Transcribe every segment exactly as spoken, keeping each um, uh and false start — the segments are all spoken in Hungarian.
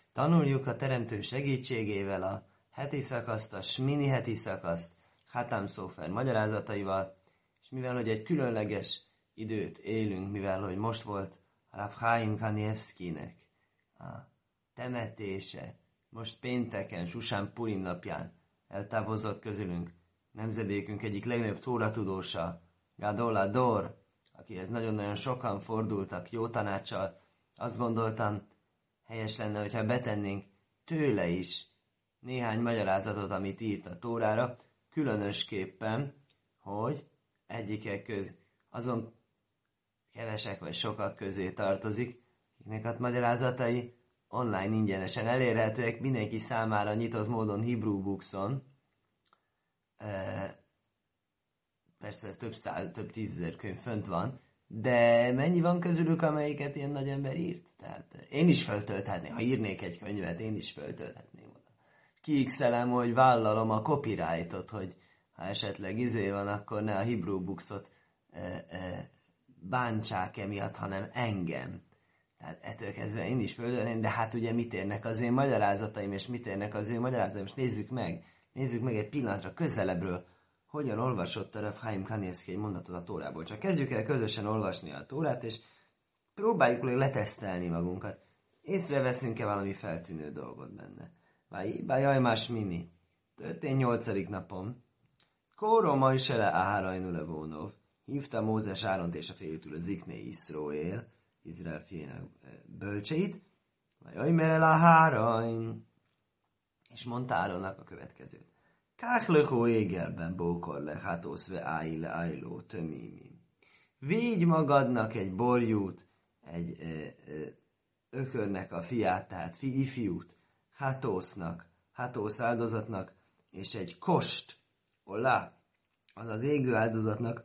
Tanuljuk a teremtő segítségével a heti szakaszt, a smini heti szakaszt, Hatam Szófer magyarázataival, és mivel, hogy egy különleges időt élünk, mivel, hogy most volt Rav Chaim Kanievszkinek a temetése, most pénteken, Susán Purim napján eltávozott közülünk nemzedékünk egyik legnagyobb tóratudósa, Gadol Dor, akihez nagyon-nagyon sokan fordultak jó tanácssal. Azt gondoltam, helyes lenne, hogyha betennénk tőle is néhány magyarázatot, amit írt a Tórára, különösképpen, hogy egyikek köz, azon kevesek vagy sokak közé tartozik, akiknek a magyarázatai online ingyenesen elérhetőek, mindenki számára nyitott módon Hebrew Bookson. Persze ez több száz, több tízezer könyv fönt van, de mennyi van közülük, amelyiket ilyen nagy ember írt? Tehát én is feltölthetném, ha írnék egy könyvet, én is feltölthetném oda. Kiixelem, hogy vállalom a copyrightot, hogy ha esetleg izé van, akkor ne a Hebrew Booksot e, e, bántsák emiatt, hanem engem. Tehát ettől kezdve én is feltölthetném, de hát ugye mit érnek az én magyarázataim, és mit érnek az ő magyarázataim, és nézzük meg, nézzük meg egy pillanatra közelebbről, hogyan olvasott a Rav Chaim Kanievszki egy mondatot a Tórából. Csak kezdjük el közösen olvasni a Tórát, és próbáljuk meg letesztelni magunkat. Észreveszünk-e valami feltűnő dolgot benne? Váj, bájaj más mini. Történt nyolcadik napon. Kóró Majsele Áhárajnu Levónov. Hívta Mózes Áront és a féltől a Zikné Iszróél, Izrael fiének bölcseit. Vájaj merel Áhárajn. És mondta Áronnak a következőt. Káchlökó égerben bókor le, hátószve áille ájló tömimi. Végy magadnak egy borjút, egy ö, ö, ökörnek a fiát, tehát fi, ifjút, hátósznak, hátósz áldozatnak, és egy kost, olá, az az égő áldozatnak,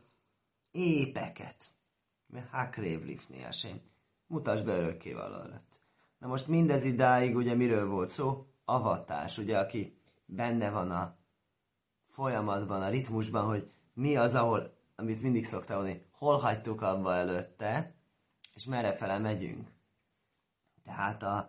épeket. Hákrév lifnéásén. Mutasd be örökkévaló alatt. Na most mindez idáig ugye miről volt szó? Avatás, ugye, aki benne van a folyamatban, a ritmusban, hogy mi az, ahol, amit mindig szoktál mondani, hol hagytuk abba előtte, és merre fele megyünk. Tehát a,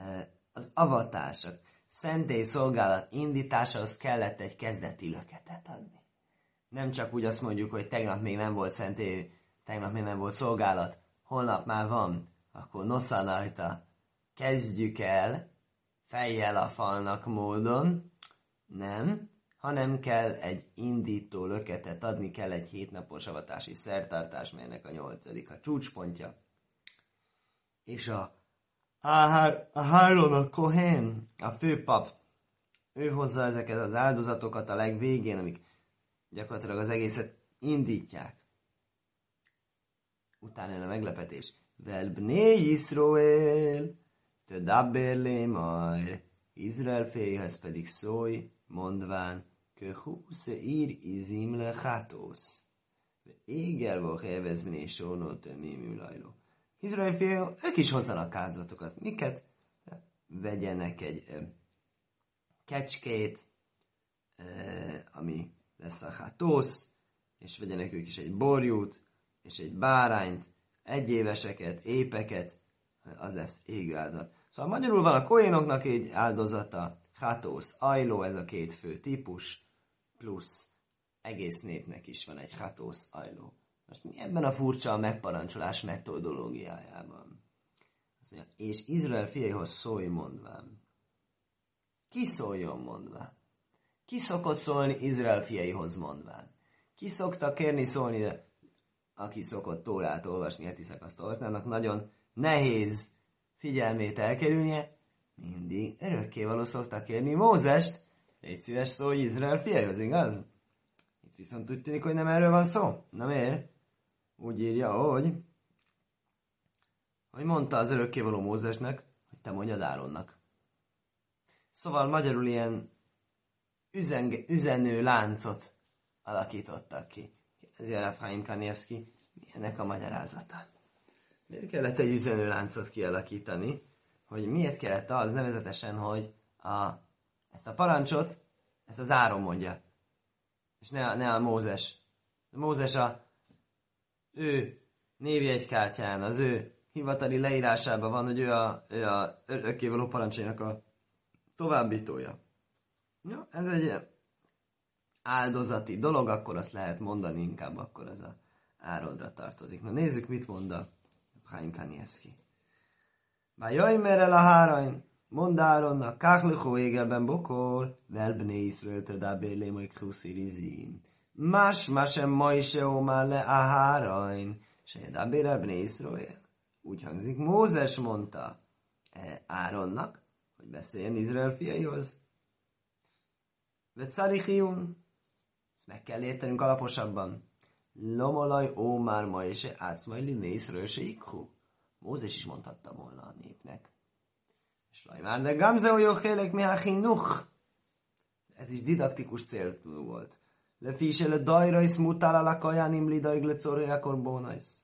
az avatás, a szentély szolgálat indításához kellett egy kezdeti löketet adni. Nem csak úgy azt mondjuk, hogy tegnap még nem volt szentély, tegnap még nem volt szolgálat, holnap már van, akkor noszanajta, kezdjük el, fejjel a falnak módon, nem, hanem kell egy indító löketet adni, kell egy hétnapos avatási szertartás, melynek a nyolcadik a csúcspontja. És a Áron a Kohén, a főpap, ő hozza ezeket az áldozatokat a legvégén, amik gyakorlatilag az egészet indítják. Utána jön a meglepetés. Vel bné Yisroel, te dabber lémajr, Izrael féjhez pedig szólj, mondván, köhúsze ír izim le hátósz. Éger volt elvezbni és sónótő mimülajló. Izrael fél, ők is hozzanak áldozatokat. Miket? Vegyenek egy ö, kecskét, ö, ami lesz a hátósz, és vegyenek ők is egy borjút, és egy bárányt, egyéveseket, épeket, az lesz égő áldozat. Szóval magyarul van a kohénoknak egy áldozata, hátósz, ajló, ez a két fő típus, plusz egész népnek is van egy hátósz, ajló. Most mi ebben a furcsa a megparancsolás metodológiájában? Azt mondja, és Izrael fiaihoz szólj mondván. Ki szóljon mondván? Ki szokott szólni Izrael fiaihoz mondván? Ki szokta kérni szólni, de aki szokott Tórát olvasni, heti szakaszt olvasni, annak nagyon nehéz figyelmét elkerülnie, mindig örökkévaló szokta kérni Mózest, légy szíves szólj Izrael fiaihoz, igaz? Itt viszont úgy tűnik, hogy nem erről van szó. Na miért? Úgy írja, hogy hogy mondta az örökkévaló Mózesnek, hogy te mondjad Áronnak. Szóval magyarul ilyen üzenge, üzenő láncot alakítottak ki. Ez a Rav Chaim Kanievszki, milyennek a magyarázata? Miért kellett egy üzenőláncot kialakítani? Hogy miért kellett az, nevezetesen, hogy a, ezt a parancsot, ezt az Áron mondja. És ne a, ne a Mózes. A Mózes a ő névjegykártyán, az ő hivatali leírásában van, hogy ő a, ő a örökkévaló parancsainak a továbbítója. Ja, ez egy áldozati dolog, akkor azt lehet mondani, inkább akkor az a Áronra tartozik. Na nézzük, mit mond a Chaim Kanievski. Bajaj merel a hárain, mond Áronnak, káchlichó égelben bokor, velbné Iszrael tödábé lémoik húszirizim. Más, másem ma is már le a hárain, se jedábé elbné Iszrael. Úgy hangzik, Mózes mondta Áronnak, hogy beszéljen Izrael fiaihoz. Vecarichium, ezt meg kell értenünk alaposabban. Lomolaj ó már ma és se átszmajli nézről se ikhu. Mózes is mondhatta volna a népnek. És laj már, de gamze olyó hélek mi háchinuch. Ez is didaktikus cél volt. Le fise le dajrajsz mutál a kajánim lidaig le correjakor bónajsz.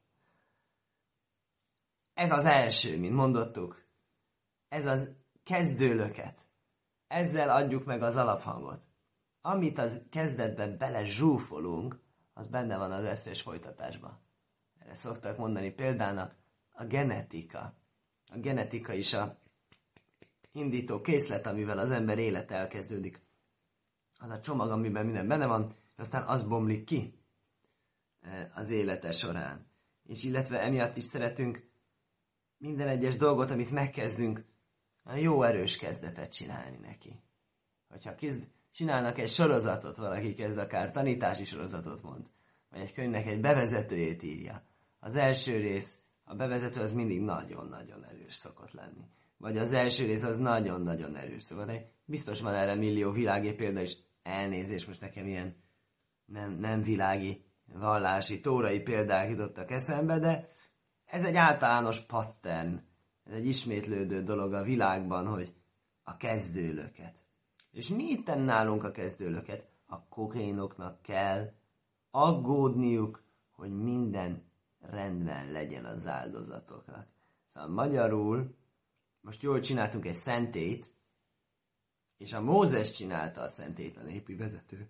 Ez az első, mint mondottuk. Ez az kezdőlöket. Ezzel adjuk meg az alaphangot. Amit az kezdetben bele zsúfolunk, az benne van az összes folytatásban. Erre szoktak mondani példának a genetika. A genetika is a indító készlet, amivel az ember élete elkezdődik. Az a csomag, amiben minden benne van, és aztán az bomlik ki az élete során. És illetve emiatt is szeretünk minden egyes dolgot, amit megkezdünk, jó erős kezdetet csinálni neki. Hogyha kezd, csinálnak egy sorozatot, valaki kezd akár tanítási sorozatot mond, vagy egy könyvnek egy bevezetőjét írja. Az első rész, a bevezető az mindig nagyon-nagyon erős szokott lenni. Vagy az első rész az nagyon-nagyon erős szokott lenni. Biztos van erre millió világi példa, és elnézés, most nekem ilyen nem, nem világi, vallási, tórai példák jutottak eszembe, de ez egy általános pattern. Ez egy ismétlődő dolog a világban, hogy a kezdőlöket. És mi itten nálunk a kezdőlöket? A kohénoknak kell aggódniuk, hogy minden rendben legyen az áldozatoknak. Szóval magyarul, most jól csináltunk egy szentét, és a Mózes csinálta a szentét, a népi vezető.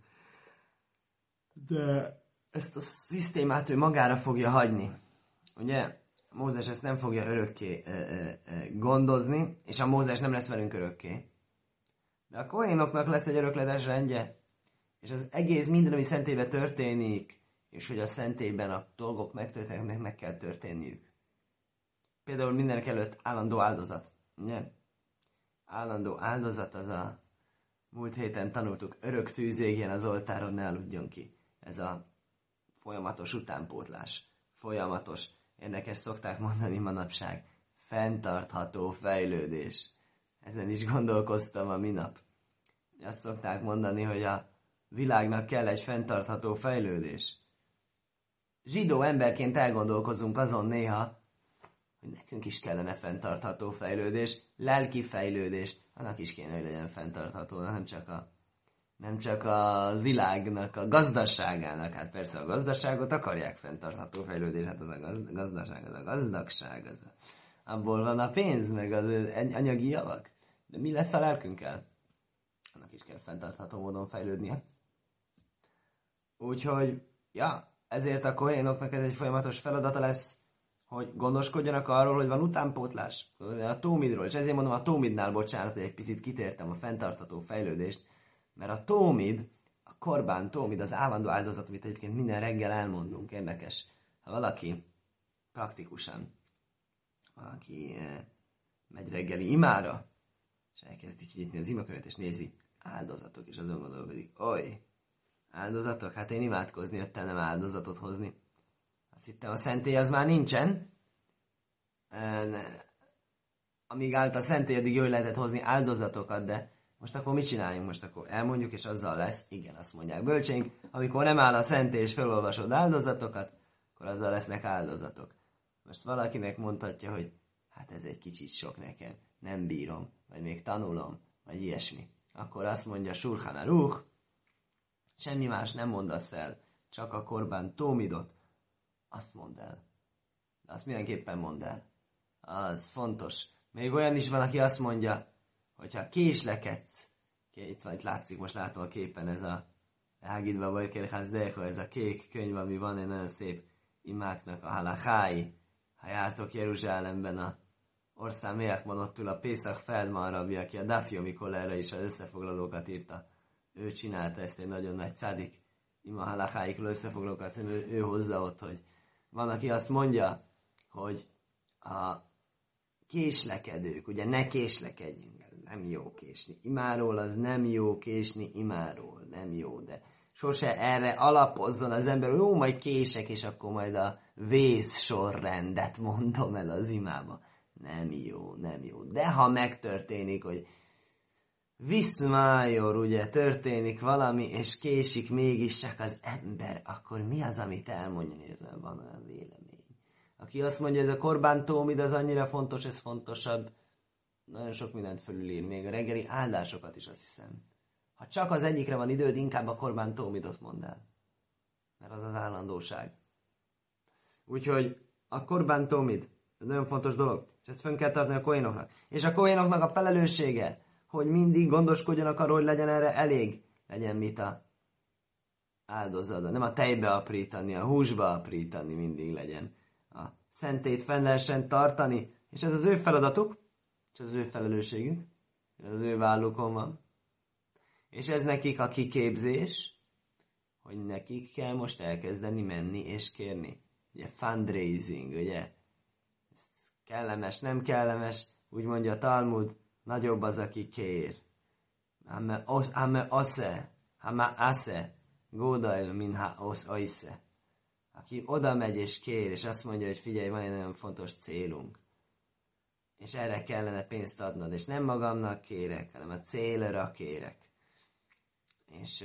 De ezt a szisztémát ő magára fogja hagyni. Ugye? Mózes ezt nem fogja örökké e, e, e, gondozni, és a Mózes nem lesz velünk örökké. De a kohénoknak lesz egy örökletes rendje, és az egész minden, ami szentélyben történik, és hogy a szentélyben a dolgok megtörténnek, meg kell történniük. Például mindenek előtt állandó áldozat. Ugye? Állandó áldozat az a múlt héten tanultuk, örök tűz égjen az oltáron, ne aludjon ki. Ez a folyamatos utánpótlás. Folyamatos. Érdekes, szokták mondani manapság. Fenntartható fejlődés. Ezen is gondolkoztam a minap. Azt szokták mondani, hogy a világnak kell egy fenntartható fejlődés. Zsidó emberként elgondolkozunk azon néha, hogy nekünk is kellene fenntartható fejlődés, lelki fejlődés. Annak is kéne, hogy legyen fenntartható, nem csak a, nem csak a világnak, a gazdaságának. Hát persze a gazdaságot akarják fenntartható fejlődés, hát az a gazdaság, az a gazdagság, az a, abból van a pénz, meg az anyagi javak. De mi lesz a lelkünkkel? Annak is kell fenntartható módon fejlődnie. Úgyhogy, ja, ezért a kohénoknak ez egy folyamatos feladata lesz, hogy gondoskodjanak arról, hogy van utánpótlás. A tómidról, és ezért mondom a tómidnál, bocsánat, hogy egy picit kitértem a fenntartható fejlődést, mert a tómid, a korbán tómid, az állandó áldozat, amit egyébként minden reggel elmondunk, érdekes. Ha valaki praktikusan, valaki eh, megy reggeli imára, és elkezdi kinyitni az imakönyvet, és nézi áldozatok, és azon gondolkodik, oly, áldozatok? Hát én imádkozni jöttem, nem áldozatot hozni. Azt hittem, a szentély az már nincsen. Amíg állt a szentély, addig jól lehetett hozni áldozatokat, de most akkor mit csináljunk? Most akkor elmondjuk, és azzal lesz, igen, azt mondják bölcseink, amikor nem áll a szentély, és felolvasod áldozatokat, akkor azzal lesznek áldozatok. Most valakinek mondhatja, hogy hát ez egy kicsit sok nekem, nem bírom, vagy még tanulom, vagy ilyesmi. Akkor azt mondja Shulchan Aruch, semmi más nem mondasz el, csak a korbán tómidot, azt mondd el. De azt mindenképpen mondd el. Az fontos. Még olyan is van, aki azt mondja, hogyha késlekedsz, itt van, itt látszik, most látom a képen ez a Ágidva Bajkérház Deho, ez a kék könyv, ami van, egy nagyon szép imáknak a halachái, ha jártok Jeruzsálemben, a Orszán Mélyekman ott ül a Pészak Feldman rabbi, aki a Daf Yomi Kollerre is az összefoglalókat írta. Ő csinálta ezt, egy nagyon nagy szádik. Ima halakáikról összefoglalókat, azt ő, ő hozza ott, hogy van, aki azt mondja, hogy a késlekedők, ugye ne késlekedjünk, ez nem jó késni. Imáról az nem jó késni, imáról nem jó, de sose erre alapozzon az ember, hogy jó, majd kések, és akkor majd a vész sorrendet mondom el az imába. Nem jó, nem jó. De ha megtörténik, hogy viszmájor, ugye, történik valami, és késik mégiscsak az ember, akkor mi az, amit elmondjon, hogy ez van olyan vélemény? Aki azt mondja, hogy a korbán tómid az annyira fontos, ez fontosabb, nagyon sok mindent fölülír, még a reggeli áldásokat is, azt hiszem. Ha csak az egyikre van időd, inkább a korbán tómidot mondd el. Mert az az állandóság. Úgyhogy a korbán tómid, ez nagyon fontos dolog, és ezt fönn kell tartani a kohénoknak. És a kohénoknak a felelőssége, hogy mindig gondoskodjanak arról, hogy legyen erre elég, legyen mit a áldozata. Nem a tejbe aprítani, a húsba aprítani mindig legyen. A szentét fenn lehessen tartani, és ez az ő feladatuk, és ez az ő felelősségük, ez az ő vállukon van. És ez nekik a kiképzés, hogy nekik kell most elkezdeni menni és kérni. Ugye fundraising, ugye? Ez kellemes, nem kellemes, úgy mondja a Talmud, nagyobb az, aki kér. Hame ase, hame ase, gódail min ha os oise. Aki oda megy és kér, és azt mondja, hogy figyelj, van egy nagyon fontos célunk. És erre kellene pénzt adnod, és nem magamnak kérek, hanem a célra kérek. És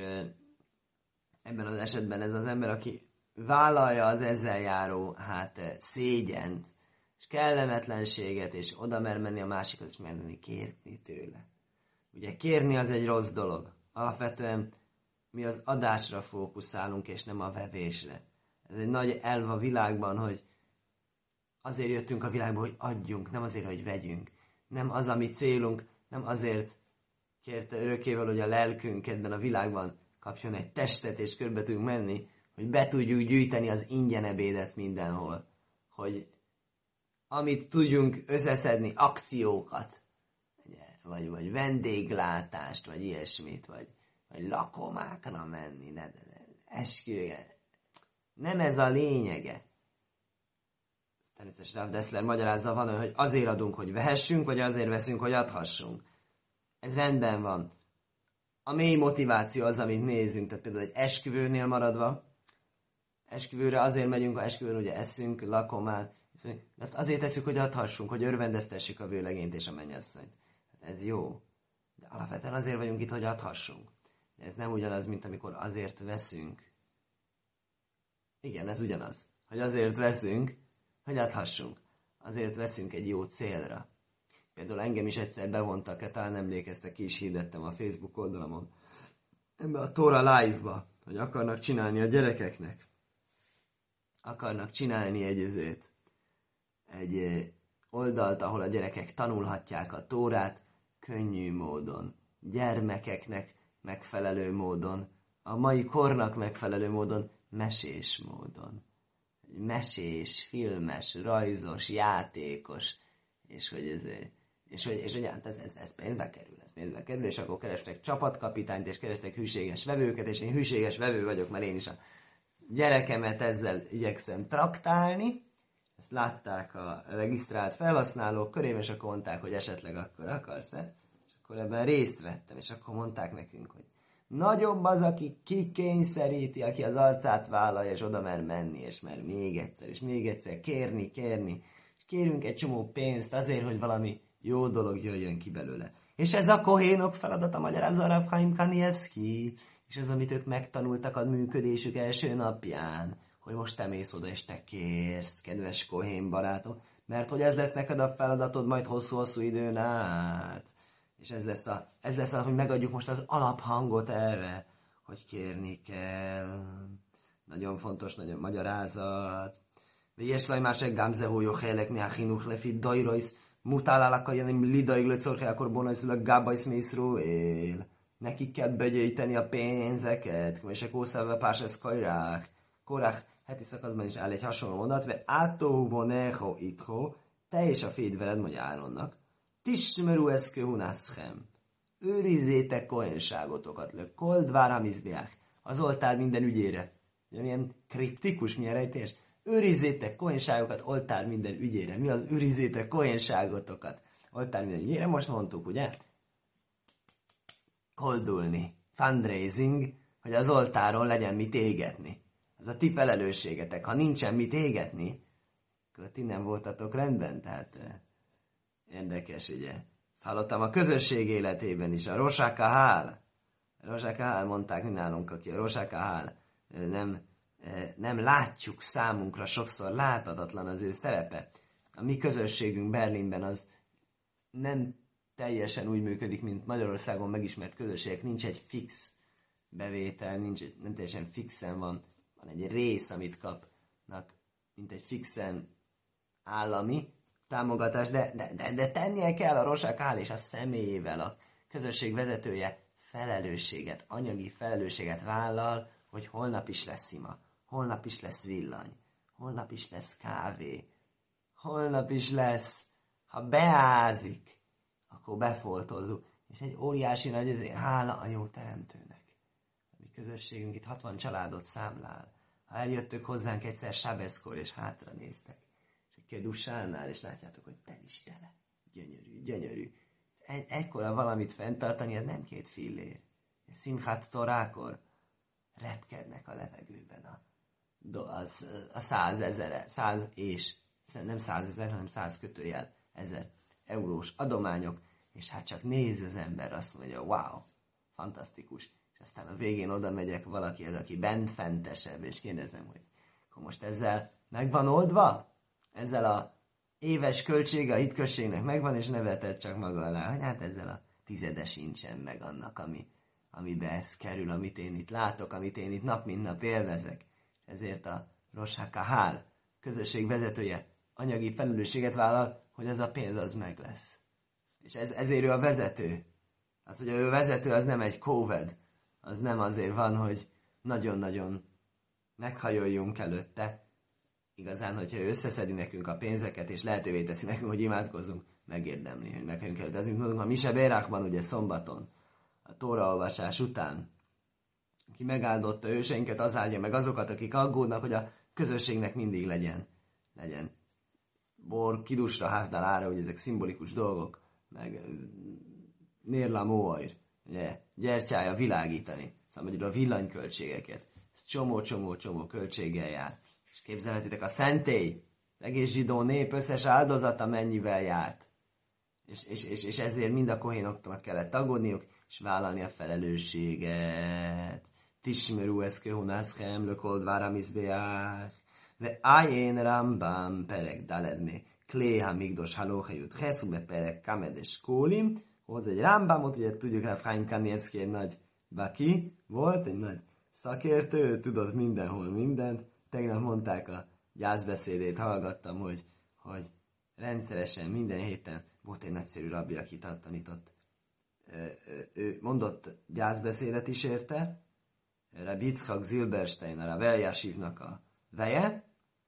ebben az esetben ez az ember, aki vállalja az ezzel járó hát szégyent, és kellemetlenséget, és oda mer menni a másikhoz, és menni kérni tőle. Ugye kérni az egy rossz dolog. Alapvetően mi az adásra fókuszálunk, és nem a vevésre. Ez egy nagy elv a világban, hogy azért jöttünk a világba, hogy adjunk, nem azért, hogy vegyünk. Nem az, ami célunk, nem azért kérte örökkével, hogy a lelkünk ebben a világban kapjon egy testet, és körbe tudjunk menni, hogy be tudjuk gyűjteni az ingyen ebédet mindenhol. Hogy amit tudjunk összeszedni, akciókat, vagy, vagy vendéglátást, vagy ilyesmit, vagy, vagy lakomákra menni, ne, ne, ne, esküvője. Nem ez a lényege. Természetesen Rav Dessler magyarázza, van, hogy azért adunk, hogy vehessünk, vagy azért veszünk, hogy adhassunk. Ez rendben van. A mély motiváció az, amit nézünk. Tehát például egy esküvőnél maradva, esküvőre azért megyünk, ha esküvőn ugye eszünk, lakomát, de azt azért tesszük, hogy adhassunk, hogy örvendeztessük a vőlegényt és a mennyasszonyt. Hát ez jó. De alapvetően azért vagyunk itt, hogy adhassunk. De ez nem ugyanaz, mint amikor azért veszünk. Igen, ez ugyanaz. Hogy azért veszünk, hogy adhassunk. Azért veszünk egy jó célra. Például engem is egyszer bevontak, talán emlékeztek, ki is hirdettem a Facebook oldalamon, ebbe a Tóra Live-ba, hogy akarnak csinálni a gyerekeknek. Akarnak csinálni egy ezért, egy oldalt, ahol a gyerekek tanulhatják a Tórát könnyű módon, gyermekeknek megfelelő módon, a mai kornak megfelelő módon, mesés módon. Mesés, filmes, rajzos, játékos, és hogy ez, és hogy, és hogy hát ez, ez, ez pénzbe kerül, ez pénzbe kerül, és akkor kerestek csapatkapitányt, és kerestek hűséges vevőket, és én hűséges vevő vagyok, mert én is a gyerekemet ezzel igyekszem traktálni. Ezt látták a regisztrált felhasználók körében, és akkor mondták, hogy esetleg akkor akarsz-e? És akkor ebben részt vettem, és akkor mondták nekünk, hogy nagyobb az, aki kikényszeríti, aki az arcát vállalja, és oda mer menni, és mer még egyszer, és még egyszer kérni, kérni, és kérünk egy csomó pénzt azért, hogy valami jó dolog jöjjön ki belőle. És ez a kohénok feladata, magyarázza Rav Chaim Kanievszki, és ez, amit ők megtanultak a működésük első napján, hogy most te mész oda, és te kérsz, kedves kohén barátom, mert hogy ez lesz neked a feladatod majd hosszú-hosszú időn át. És ez lesz, a, ez lesz az, hogy megadjuk most az alaphangot erre, hogy kérni kell. Nagyon fontos, nagyon magyarázat. ויש להם אשר גם זהו חלק מהחינוך לפי דוירויס מוטל על הכהנים לדאוג לצורכי הקורבנות ולגבייס מישראל. Nekik kell begyűjteni a pénzeket, és a kószálva pásesz kajrák. Korach heti szakaszban is áll egy hasonló mondat, ve átóhu voneho itho, te és a féd veled, mondja Áronnak, tismeru eszkő hunászchem, őrizzétek kohenságotokat, le koldvár hamizbiach, az oltár minden ügyére. Milyen kriptikus, milyen rejtés. Őrizzétek kohenságokat oltár minden ügyére. Mi az őrizzétek kohenságotokat oltár minden ügyére? Most mondtuk, ugye? Koldulni. Fundraising, hogy az oltáron legyen mit égetni. Ez a ti felelősségetek. Ha nincsen mit égetni, akkor ti nem voltatok rendben. Tehát eh, érdekes, ugye? Ezt hallottam a közösség életében is. A Rosáka Hál. Rosáka Hál mondták mi nálunk, aki a Rosáka Hál. Nem, nem látjuk számunkra, sokszor láthatatlan az ő szerepe. A mi közösségünk Berlinben az nem teljesen úgy működik, mint Magyarországon megismert közösségek. Nincs egy fix bevétel, nincs egy, nem teljesen fixen van. Van egy rész, amit kapnak, mint egy fixen állami támogatás, de, de, de, de tennie kell a Rosak Hál és a személyével, a közösség vezetője felelősséget, anyagi felelősséget vállal, hogy holnap is lesz szima, holnap is lesz villany, holnap is lesz kávé, holnap is lesz, ha beázik, akkor befoltozzuk. És egy óriási nagy azért, hála a jó teremtőnek. A mi közösségünk itt hatvan családot számlál. Ha eljöttök hozzánk egyszer Sábeszkor, és hátra néztek, és egy kedussánál, és látjátok, hogy tel is tele. Gyönyörű, gyönyörű. Egy, ekkora valamit fenntartani, ez nem két fillér. Szimchát Torákor repkednek a levegőben a, az, a százezer, száz és, nem százezer, hanem száz kötőjel, ezer eurós adományok, és hát csak néz az ember, azt mondja, wow, fantasztikus. És aztán a végén oda megyek valakihez, aki bent fentesebb, és kérdezem, hogy akkor most ezzel megvan oldva? Ezzel a éves költsége a hitközségnek megvan, és nevetett csak maga alá, hogy hát ezzel a tizede sincsen meg annak, ami, amibe ez kerül, amit én itt látok, amit én itt nap mint nap élvezek. Ezért a Rosh HaKahal közösség vezetője anyagi felelősséget vállal, hogy az a pénz az meg lesz. És ez, ezért ő a vezető. Az, hogy ő vezető, az nem egy kóved. Az nem azért van, hogy nagyon-nagyon meghajoljunk előtte. Igazán, hogyha ő összeszedi nekünk a pénzeket, és lehetővé teszi nekünk, hogy imádkozzunk, megérdemli, hogy meghajoljunk előtte. Ezért mondunk, a Mise Bérachban, ugye szombaton, a Tóraolvasás után, aki megáldotta őseinket, az áldja meg azokat, akik aggódnak, hogy a közösségnek mindig legyen. legyen. Bor, kidusra, hátdalára, hogy ezek szimbolikus dolgok, meg nérla móajr, ugye, gyertyája világítani, szóval magyarul a villanyköltségeket. Ez csomó-csomó-csomó költséggel jár. És képzelhetitek, a szentély, az egész zsidó nép összes áldozata mennyivel járt. És, és, és, és ezért mind a kohénoknak kellett aggódniuk, és vállalni a felelősséget. Tismeru eszke hunászchem, lökold váramizbeák, ve ájén rambám perek daledme, kléha migdos halóhelyút, heszumbe perek kamedes kólim, hoz egy Rambamot, ugye tudjuk, hogy Chaim Kanievszki egy nagy baki volt, egy nagy szakértő, tudott mindenhol mindent. Tegnap mondták a gyászbeszédét, hallgattam, hogy, hogy rendszeresen minden héten volt egy nagyszerű rabbi, akit tanított. Ő mondott gyászbeszédet is érte, Rabbi Yitzchak Zilberstein, a Rav Elyashivnak a veje,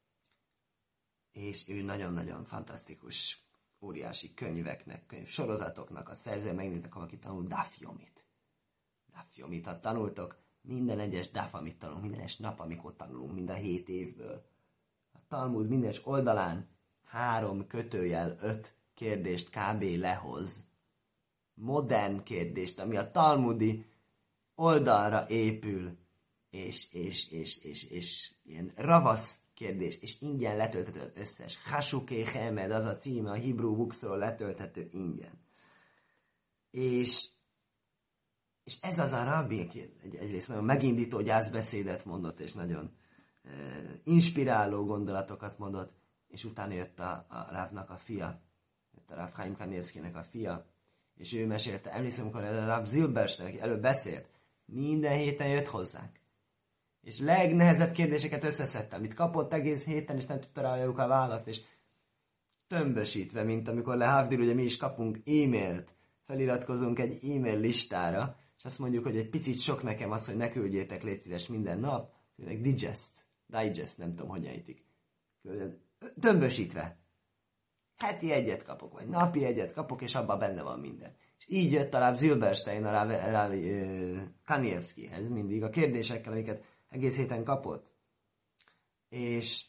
és ő nagyon-nagyon fantasztikus, óriási könyveknek, könyv sorozatoknak a szerzője, megnéznek, aki tanul Dafjomit. Dafjomit, ha tanultok, minden egyes daf, amit tanulunk, minden egyes nap, amikor tanulunk, mind a hét évből. A Talmud minden egyes oldalán három kötőjel öt kérdést kb. Lehoz. Modern kérdést, ami a talmudi oldalra épül, és, és, és, és, és ilyen ravasz kérdés, és ingyen letölthető az összes. Hasuké Hemed, az a címe, a Hebrew Booksról letölthető ingyen. És, és ez az a rabbi, aki egy, egyrészt nagyon megindító gyászbeszédet mondott, és nagyon e, inspiráló gondolatokat mondott, és utána jött a, a Rávnak a fia, jött a Ráv Chaim Kanievszkinek a fia, és ő mesélte, emlékszem, amikor a Ráv Zilberstein, aki előbb beszélt, minden héten jött hozzánk. És legnehezebb kérdéseket összeszedtem, amit kapott egész héten, és nem tudta rájuk a választ, és tömbösítve, mint amikor lehavdil, ugye mi is kapunk e-mailt, feliratkozunk egy e-mail listára, és azt mondjuk, hogy egy picit sok nekem az, hogy ne küldjétek légy szíves minden nap, küldjétek digest, digest, nem tudom, hogy ejtik. Tömbösítve. Heti egyet kapok, vagy napi egyet kapok, és abban benne van minden. És így jött a Rav Zilberstein, a Rav, Rav uh, Kanievskihez mindig a kérdésekkel, amiket egész héten kapott. És,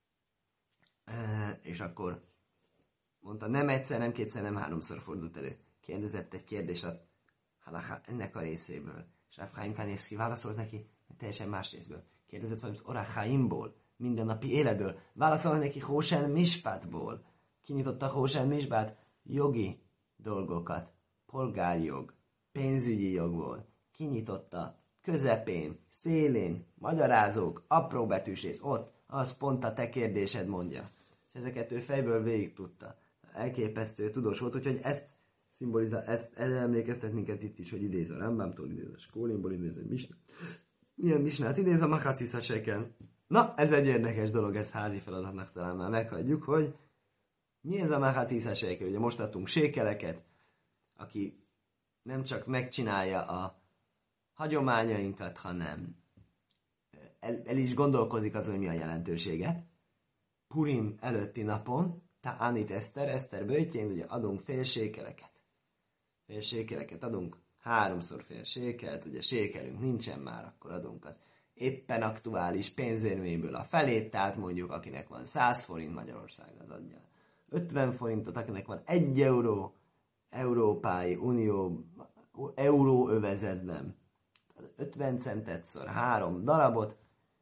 uh, és akkor mondta, nem egyszer, nem kétszer, nem háromszor fordult elő. Kérdezett egy kérdést a halacha ennek a részéből. És Rav Chaim Kanievski válaszolt neki, teljesen más részből. Kérdezett valamit Orach Chaimból, mindennapi életből. Válaszolt neki Hósen Mispátból. Kinyitotta Hósen Mispát jogi dolgokat, polgárjog, pénzügyi jogból. Kinyitotta közepén, szélén, magyarázók, apró betűs rész, ott, az pont a te kérdésed mondja. És ezeket ő fejből végig tudta. Elképesztő, tudós volt, úgyhogy ezt szimbolizál, ezt emlékeztet minket itt is, hogy idéz a Rambamtól, idéz a Skólimból, idéz a Misnát. Milyen Misnát idéz a Machatzis Seken. Na, ez egy érdekes dolog, ezt házi feladatnak talán már meghagyjuk, hogy mi ez a Machatzis Seken? Ugye most adtunk sékeleket, aki nem csak megcsinálja a hagyományainkat, hanem el, el is gondolkozik azon, hogy mi a jelentősége. Purim előtti napon, Ta'anit Eszter, Eszter böjtjén, ugye adunk fél sékeleket. Fél sékeleket adunk, háromszor fél sékelt, ugye sékelünk nincsen már, akkor adunk az éppen aktuális pénzérméből a felét, tehát mondjuk akinek van száz forint, Magyarország az adja ötven forintot, akinek van egy euró, Európai Unió, euróövezetben ötven centet szor három darabot,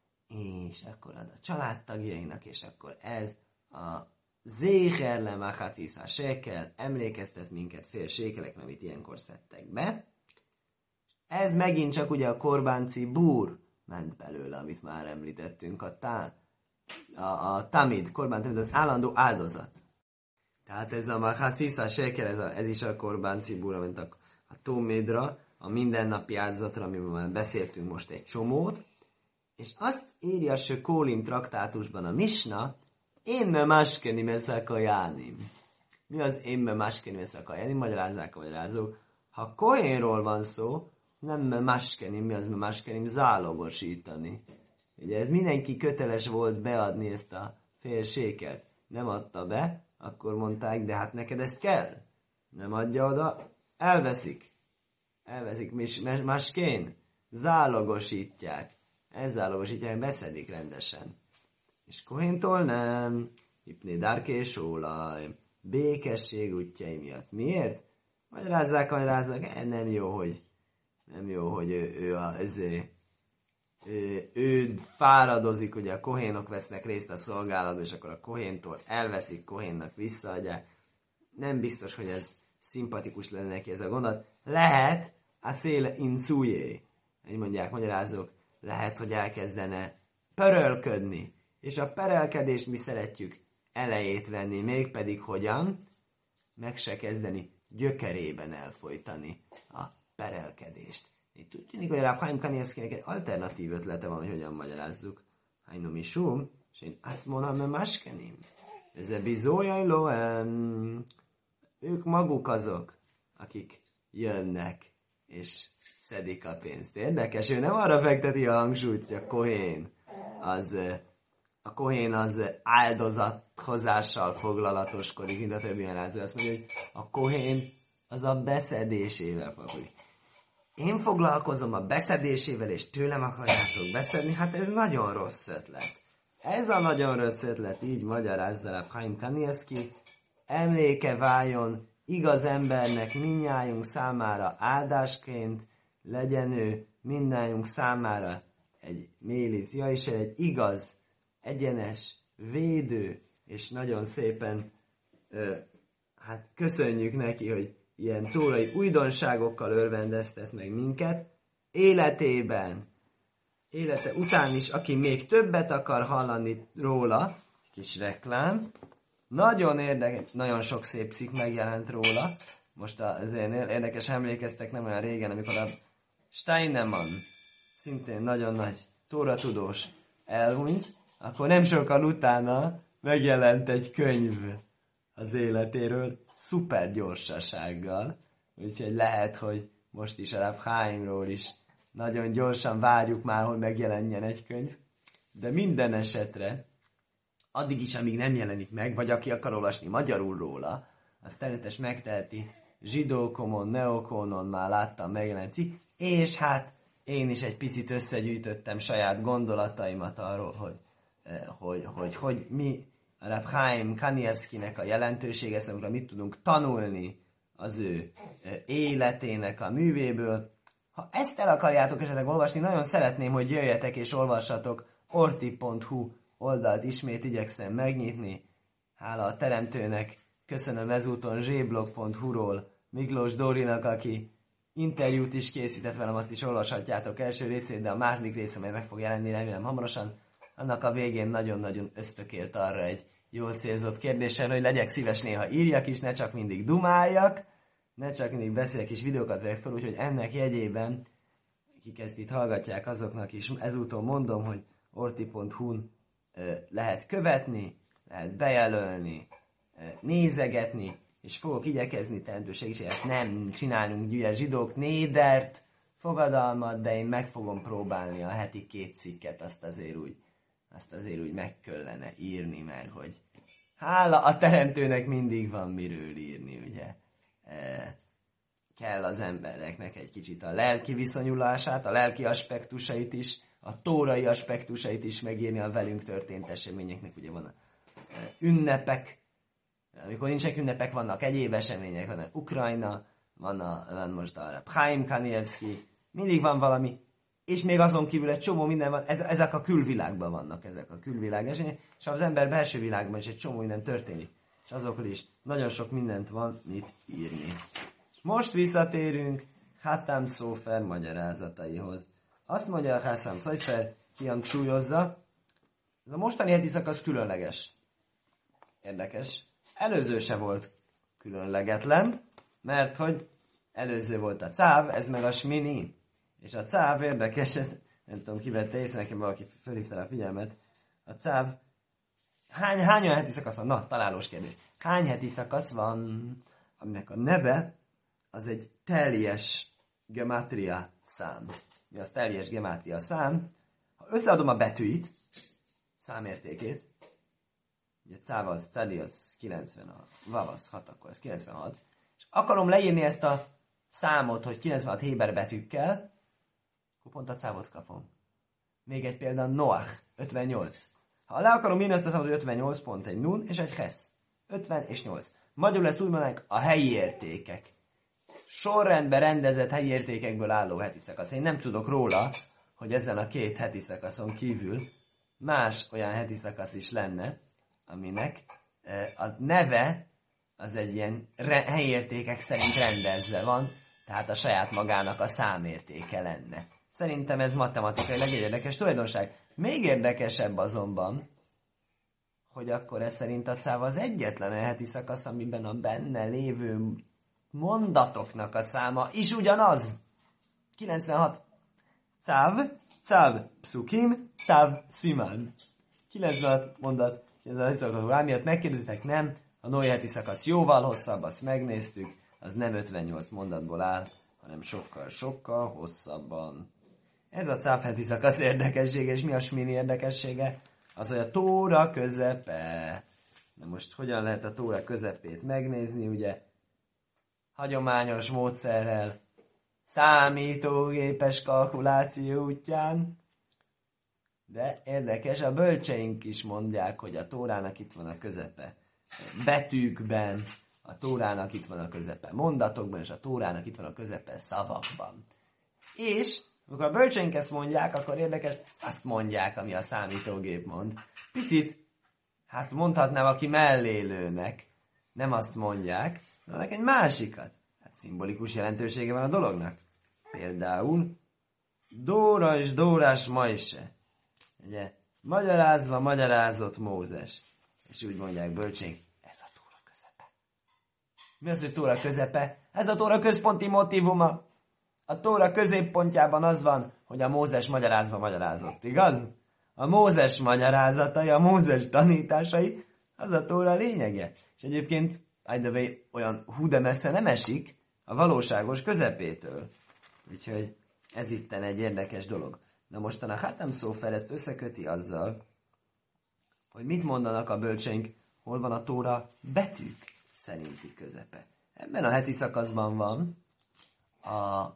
és akkor ad a családtagjainak, és akkor ez a Zéher le Machatzis Shekel emlékeztet minket fél sékelekre, amit ilyenkor szedtek be. Ez megint csak ugye a korbánci búr ment belőle, amit már említettünk, a, tá, a, a tamid, korbán tamid, az állandó áldozat. Tehát ez a Machatzis Shekel, ez, ez is a korbánci búr, mint a, a tómédra, a mindennapi áldozatra, amiben már beszéltünk most egy csomót, és azt írja a Kólim traktátusban a Misna, én me máskenim eszek a jánim. Mi az én me máskenim eszek a jánim? Magyarázzák a magyarázók. Ha kohénról van szó, nem me máskenim, mi az me máskenim? Zálogosítani. Ugye ez mindenki köteles volt beadni ezt a fél sékelt. Nem adta be, akkor mondták, de hát neked ezt kell. Nem adja oda, elveszik. Elveszik, máskén zálogosítják. Ez zálogosítják, beszedik rendesen. És kohéntól nem. Hipné dárkés olaj. Békesség útjai miatt. Miért? Magyarázzák, magyarázzák. Nem jó, hogy nem jó, hogy ő, ő, a, ő, ő, ő fáradozik, ugye a kohénok vesznek részt a szolgálatban, és akkor a kohéntól elveszik, kohénnak visszaadják. Nem biztos, hogy ez szimpatikus lenne neki ez a gondolat. Lehet, a széle incújé. Így mondják magyarázók, lehet, hogy elkezdene pörölködni. És a perelkedést mi szeretjük elejét venni, mégpedig hogyan? Meg se kezdeni gyökerében elfolytani a perelkedést. Itt úgy tűnik, hogy a Rav Chaim Kanievszkinek egy alternatív ötlete van, hogy hogyan magyarázzuk. Hajnom is um, és én azt mondom, hogy máskenim. Ez a bizójajlóem. Ők maguk azok, akik jönnek, és szedik a pénzt. Érdekes, ő nem arra fekteti a hangsúlyt, hogy a kohén az, a kohén az áldozathozással foglalatoskodik, mint a többi jelázó. Azt mondja, hogy a kohén az a beszedésével foglalkozik. Én foglalkozom a beszedésével, és tőlem akarjátok beszedni, hát ez nagyon rossz ötlet. Ez a nagyon rossz ötlet, így magyarázza Rav Chaim Kanievszki, emléke váljon igaz embernek mindnyájunk számára áldásként, legyen ő mindnyájunk számára egy mélícia, és egy igaz, egyenes, védő, és nagyon szépen ö, hát köszönjük neki, hogy ilyen tórai újdonságokkal örvendeztet meg minket, életében, élete után is, aki még többet akar hallani róla, kis reklám, nagyon érdekes, nagyon sok szép cikk megjelent róla, most azért érdekes emlékeztek nem olyan régen, amikor a Steinemann, szintén nagyon nagy tóratudós elhunyt, akkor nem sokkal utána megjelent egy könyv az életéről, szuper gyorsasággal, úgyhogy lehet, hogy most is a Rav Chaimról is nagyon gyorsan várjuk már, hogy megjelenjen egy könyv. de minden esetre, addig is, amíg nem jelenik meg, vagy aki akar olvasni magyarul róla, az természetesen megteheti, zsidókomon, neokonon már láttam megjelent cikk, és hát én is egy picit összegyűjtöttem saját gondolataimat arról, hogy hogy, hogy, hogy mi a Reb Chaim Kanievszkinek a jelentősége, számunkra mit tudunk tanulni az ő életének a művéből. Ha ezt el akarjátok esetleg olvasni, nagyon szeretném, hogy jöjjetek és olvassatok orti pont hu oldalt, ismét igyekszem megnyitni. Hála a teremtőnek, köszönöm ezúton zséblog pont hu-ról Miklós Dórinak, aki interjút is készített velem, azt is olvashatjátok első részét, de a második része majd meg fog jelenni, remélem hamarosan. Annak a végén nagyon-nagyon ösztökélt arra egy jól célzott kérdéssel, hogy legyek szíves néha írjak is, ne csak mindig dumáljak, ne csak mindig beszéljek és videókat vegyek fel, úgyhogy ennek jegyében, akik ezt itt hallgatják, azoknak is ezúton mondom, hogy orti pont hu-n lehet követni, lehet bejelölni, nézegetni, és fogok igyekezni teremtő segítséget nem csinálunk gyűjje zsidók nédert, fogadalmat, de én meg fogom próbálni a heti két cikket, azt azért úgy, azt azért úgy meg kellene írni, mert hogy hála a teremtőnek mindig van miről írni, ugye. E, kell az embereknek egy kicsit a lelki viszonyulását, a lelki aspektusait is, a tórai aspektusait is megírni a velünk történt eseményeknek, ugye van a ünnepek, amikor nincsenek ünnepek, vannak egyéb események, van a Ukrajna, van, a, van most a Chaim Kanievszki, mindig van valami, és még azon kívül egy csomó minden van, ezek a külvilágban vannak, ezek a külvilág események, és az ember belső világban is egy csomó minden történik, és azokról is nagyon sok mindent van mit írni. Most visszatérünk Hatam Szófer magyarázataihoz. Azt mondja a Hatam Szófer, kihangsúlyozza, ez a mostani heti szakasz különleges. Érdekes. Előző se volt különlegetlen, mert hogy előző volt a cáv, ez meg a smini. És a cáv érdekes, ez, nem tudom, kivette észre, nekem valaki fölhívta a figyelmet. A cáv, hány, hány olyan heti szakasz van? Na, találós kérdés. Hány heti szakasz van, aminek a neve az egy teljes gematria szám. Mi az teljes gematria szám? Ha összeadom a betűit, számértékét, ugye cáv az, cedi az kilencven, a vav az hat, akkor ez kilencvenhat, és akarom leírni ezt a számot, hogy kilencvenhat héber betűkkel, akkor pont a cávot kapom. Még egy példa, Noach, ötvennyolc. Ha le akarom írni azt a számot, hogy ötvennyolc pont egy nun és egy ches. ötven és nyolc. Magyarul ezt úgy mondanánk, a helyi értékek. Sorrendben rendezett helyi értékekből álló heti szakasz. Én nem tudok róla, hogy ezen a két heti szakaszon kívül más olyan heti szakasz is lenne, aminek a neve az egy ilyen re- helyi értékek szerint rendezve van, tehát a saját magának a számértéke lenne. Szerintem ez matematikailag egy érdekes tulajdonság. Még érdekesebb azonban, hogy akkor ez szerint a cáv az egyetlen olyan heti szakasz, amiben a benne lévő mondatoknak a száma is ugyanaz. kilencvenhat. Cáv, cáv, pszukim, cáv, szimán. kilencvenhat mondat, kilencvenhat szakasz. Rámiatt megkérdezitek, nem, a Noé heti szakasz jóval hosszabb, azt megnéztük, az nem ötvennyolc mondatból áll, hanem sokkal-sokkal hosszabban. Ez a cáv heti szakasz érdekessége, és mi a smini érdekessége? Az, hogy a tóra közepe. Na most hogyan lehet a tóra közepét megnézni, ugye? Hagyományos módszerrel, számítógépes kalkuláció útján, de érdekes, a bölcseink is mondják, hogy a tórának itt van a közepe. Betűkben, a tórának itt van a közepe mondatokban, és a tórának itt van a közepe szavakban. És amikor a bölcseink ezt mondják, akkor érdekes, azt mondják, ami a számítógép mond. Picit, hát mondhatná valaki mellélőnek, nem azt mondják, de egy másikat. Hát szimbolikus jelentősége van a dolognak. Például Dóra és Dórás Majse. Ugye, magyarázva magyarázott Mózes. És úgy mondják bölcsénk, ez a tóra közepe. Mi az, hogy tóra közepe? Ez a tóra központi motívuma. A tóra középpontjában az van, hogy a Mózes magyarázva magyarázott, igaz? A Mózes magyarázatai, a Mózes tanításai, az a tóra lényege. És egyébként, by the way, olyan hú de messze nem esik a valóságos közepétől. Úgyhogy ez itten egy érdekes dolog. Na mostan a Hatem Szófer ezt összeköti azzal, hogy mit mondanak a bölcseink, hol van a Tóra betűk szerinti közepe. Ebben a heti szakaszban van a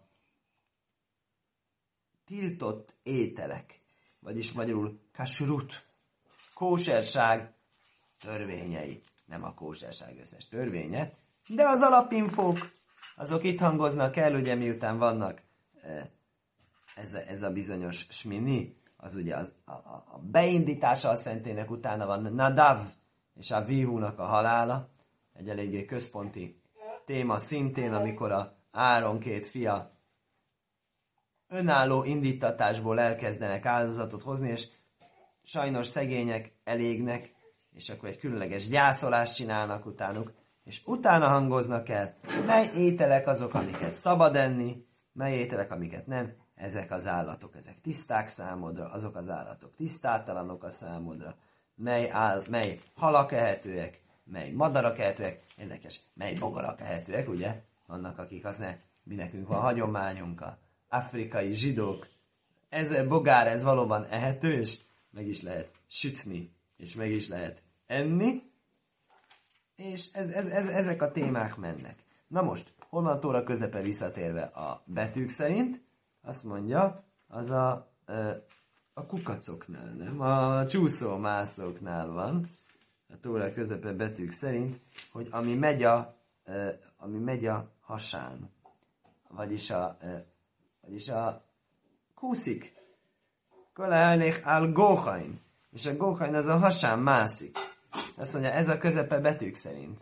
tiltott ételek, vagyis magyarul kashrut, kóserság törvényei. Nem a kóserság összes törvénye, de az alapinfók, azok itt hangoznak el, ugye miután vannak ez a, ez a bizonyos smini, az ugye a, a, a beindítása a szentének, utána van Nadav és a Vihúnak a halála, egy eléggé központi téma szintén, amikor a Áron két fia önálló indítatásból elkezdenek áldozatot hozni, és sajnos szegények elégnek, és akkor egy különleges gyászolást csinálnak utánuk, és utána hangoznak el, mely ételek azok, amiket szabad enni, mely ételek, amiket nem. Ezek az állatok, ezek tiszták számodra, azok az állatok tisztátalanok a számodra, mely, áll, mely halak ehetőek, mely madarak ehetőek, érdekes, mely bogarak ehetőek, ugye? Vannak, akik azt mondják, mi nekünk van hagyományunk, a afrikai zsidók, ez bogár, ez valóban ehető, és meg is lehet sütni, és meg is lehet enni, és ez, ez, ez, ezek a témák mennek. Na most, hol van a Tóra közepe visszatérve a betűk szerint? Azt mondja, az a, a kukacoknál, nem? A csúszómászóknál van, a Tóra közepe betűk szerint, hogy ami megy a, ami megy a hasán, vagyis a, vagyis a kúszik. Kolálnék áll góhain, és a góhain az a hasán mászik. Azt mondja, ez a közepe betűk szerint.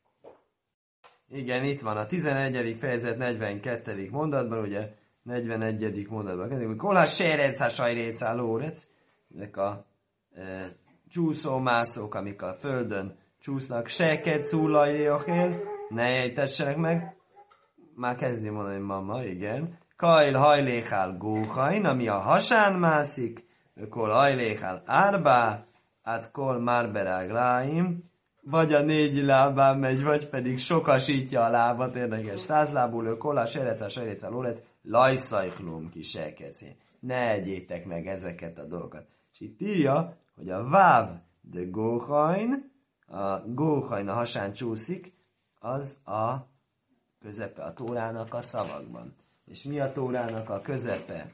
Igen, itt van a tizenegyedik fejezet negyvenkettedik mondatban, ugye, negyvenegyedik mondatban kezdődik, hogy kolá sérecá sajrécá lórec, ezek a e, csúszómászók, amik a földön csúsznak, seket szúllajléokél, ne ejtessenek meg, már kezdi mondani mama, igen, kajl hajléhál góhain, ami a hasán mászik, kol hajléhál árbá, át kol márberágláim, vagy a négy lábán megy, vagy pedig sokasítja a lábat, érdekes. Százlábú lő, kollá, serecá, serecá, lórec, lajszajklum ki sekeci. Ne egyétek meg ezeket a dolgokat. És itt írja, hogy a váv de góhain, a góhain a hasán csúszik, az a közepe a Tórának a szavakban. És mi a Tórának a közepe?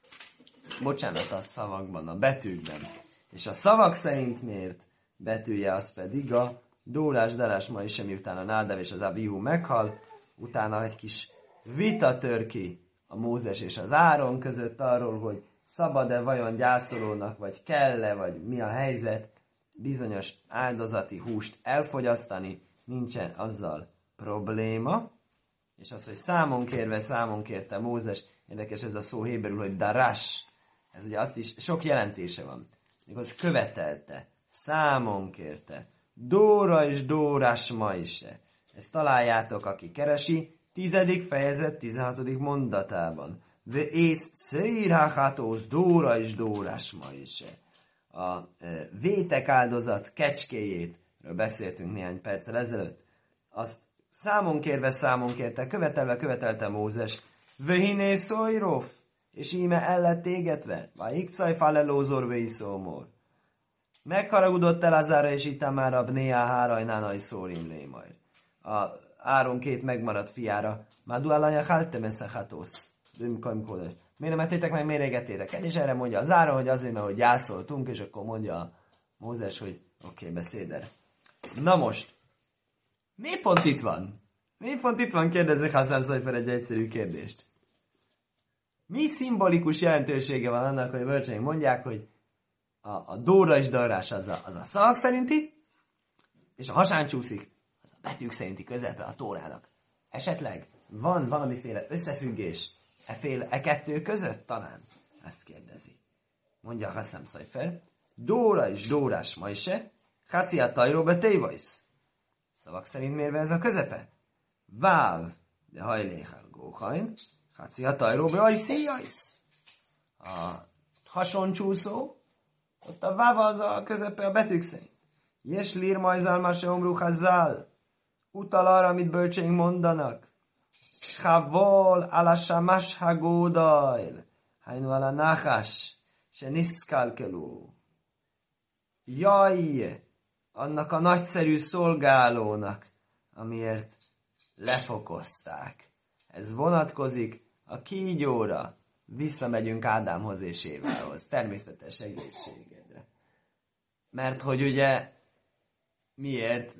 Bocsánat, a szavakban, a betűkben. És a szavak szerint miért betűje az pedig a Dórás Darás ma is, miután a Nádav és az Abihu meghal, utána egy kis vita tör ki a Mózes és az Áron között arról, hogy szabad-e vajon gyászolónak, vagy kell-e, vagy mi a helyzet, bizonyos áldozati húst elfogyasztani, nincsen azzal probléma, és az, hogy számon kérve, számon kérte Mózes, érdekes ez a szó héberül, hogy darás, ez ugye azt is, sok jelentése van. Az követelte, számon kérte, Dóra és Dórás ma is. Ezt találjátok, aki keresi, tizedik fejezet, tizenhatodik mondatában. Ve ész szőírháhátóz Dóra és Dórás ma is. A e, vétek áldozat kecskéjétről beszéltünk néhány perccel ezelőtt. Azt számon kérve, számon kérte, követelve, követelte Mózes. Ve hiné szojrof, és íme el lett égetve. Vá ikcaj falelózor ve iszómor. Megharagudott el Azára és Itamár a Bnéá hárajnánai szórim lémajr. A Áron két megmaradt fiára. Mádu alanya haltemeszechatósz. Miért nem ettétek meg, miért égettétek el? És erre mondja az Áron, hogy azért, mert hogy gyászoltunk, és akkor mondja a Mózes, hogy oké, okay, beszéd el. Na most, mi pont itt van? Mi pont itt van, kérdezzük Hasszám Szajfer egy egyszerű kérdést. Mi szimbolikus jelentősége van annak, hogy a bölcseink mondják, hogy a, a Dóra és Darás az a, az a szavak szerinti, és a hasán csúszik, az a betűk szerinti közepe a Tórának. Esetleg van valamiféle összefüggés e, fél, e kettő között talán? Ezt kérdezi. Mondja a Hasszám Szajfer. Dóra és Dórás ma is se, Hácia tajró betévajsz. Szavak szerint mérve ez a közepe? Váv, de hajléhál góhain, Hácia tajró beajszéjajsz. A hasoncsúszó, ott a váv az a közepe a betűk szerint. Jes lír majzálma se omruhazzál. Utal arra, amit bölcsénk mondanak. Havol alasamash hagódajl. Hainu ala nachas, se niszkalkelú. Jaj, annak a nagyszerű szolgálónak, amiért lefokozták. Ez vonatkozik a kígyóra. Visszamegyünk Ádámhoz és Évához. Természetes egészségedre. Mert hogy ugye miért,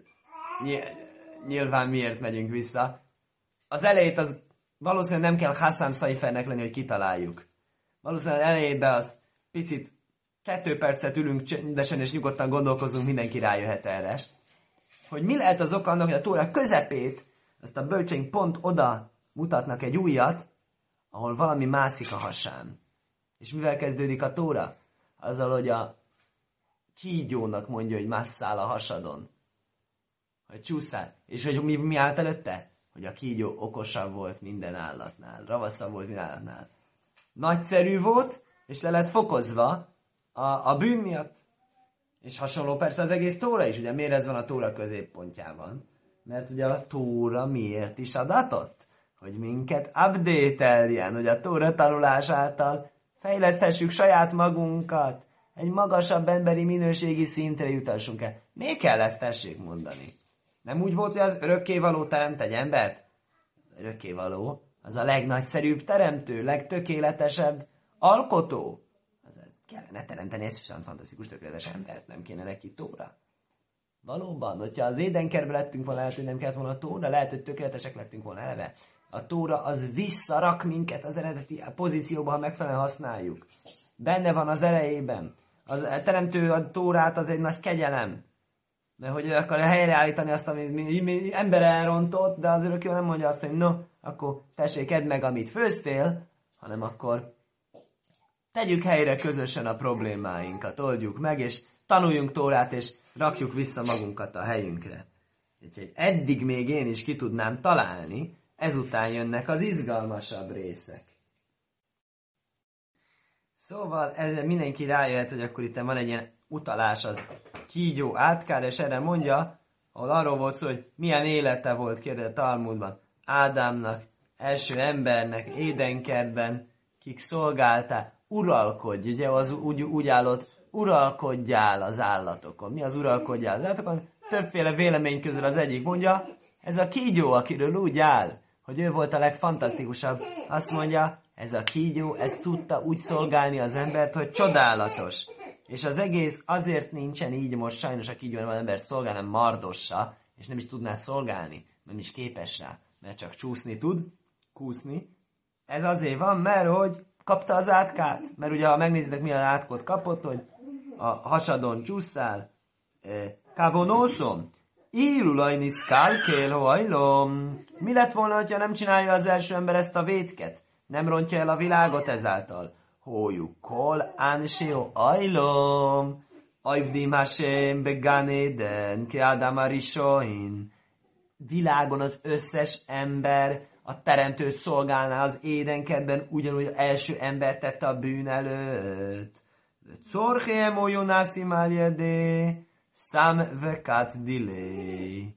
nyilván miért megyünk vissza. Az elejét az valószínűleg nem kell Hassam Szaifernek lenni, hogy kitaláljuk. Valószínűleg elejében az picit kettő percet ülünk csendesen és nyugodtan gondolkozunk, mindenki rájöhet erre. Hogy mi lehet az oka annak, hogy a Tóra közepét, ezt a bölcseink pont oda mutatnak egy újat, ahol valami mászik a hasán. És mivel kezdődik a Tóra? Azzal, hogy a kígyónak mondja, hogy másszál a hasadon. Hogy csúszál. És hogy mi, mi állt előtte? Hogy a kígyó okosabb volt minden állatnál. Ravaszabb volt minden állatnál. Nagyszerű volt, és le lett fokozva a, a bűn miatt. És hasonló persze az egész Tóra is. Ugye miért ez van a Tóra középpontjában? Mert ugye a Tóra miért is adatott? Hogy minket update-eljen, hogy a Tóra tanulás által fejleszthessük saját magunkat, egy magasabb emberi minőségi szintre jutassunk el. Miért kell ezt tessék mondani? Nem úgy volt, hogy az örökkévaló teremt egy embert? Az örökkévaló az a legnagyszerűbb teremtő, legtökéletesebb alkotó. Az kellene teremteni egy olyan fantasztikus, tökéletes embert, nem kéne neki Tóra. Valóban, hogyha az édenkertben lettünk volna, lehet, hogy nem kellett volna a Tóra, lehet, hogy tökéletesek lettünk volna eleve. A Tóra az visszarak minket az eredeti pozícióba, ha megfelelően használjuk. Benne van az elejében. Az a teremtő a Tórát az egy nagy kegyelem. Mert hogy ő akarja helyreállítani azt, amit mi, mi ember elrontott, de az örökkévaló nem mondja azt, hogy no, akkor tessék, edd meg, amit főztél, hanem akkor tegyük helyre közösen a problémáinkat, oldjuk meg, és tanuljunk Tórát, és rakjuk vissza magunkat a helyünkre. Úgyhogy eddig még én is ki tudnám találni, ezután jönnek az izgalmasabb részek. Szóval ez mindenki rájöhet, hogy akkor itt van egy ilyen utalás az kígyó átkára, és erre mondja, ahol arról volt szó, hogy milyen élete volt, kérdezett Talmudban, Ádámnak, első embernek, édenkertben, kik szolgálták, uralkodj, ugye az úgy, úgy állott, uralkodjál az állatokon. Mi az uralkodjál az állatokon? Többféle vélemény közül az egyik mondja, ez a kígyó, akiről úgy áll, hogy ő volt a legfantasztikusabb. Azt mondja, ez a kígyó, ez tudta úgy szolgálni az embert, hogy csodálatos. És az egész azért nincsen így most, sajnos a kígyó nem az embert szolgál, nem mardossa, és nem is tudná szolgálni, nem is képes rá, mert csak csúszni tud, kúszni. Ez azért van, mert hogy kapta az átkát. Mert ugye, ha megnézitek, milyen átkot kapott, hogy a hasadon csúszál, kavonoszom, illulajni szkálkél hajlom. Mi lett volna, ha nem csinálja az első ember ezt a vétket? Nem rontja el a világot ezáltal. Hójuk kol ánséo ajlom. Ajvdim hasem beganéden, ki Ádám arishoin. Világon az összes ember a teremtőt szolgálná az édenkertben, ugyanúgy az első ember tette a bűn előtt. Czorchém olyonászi máljadé, szám vekat dilé.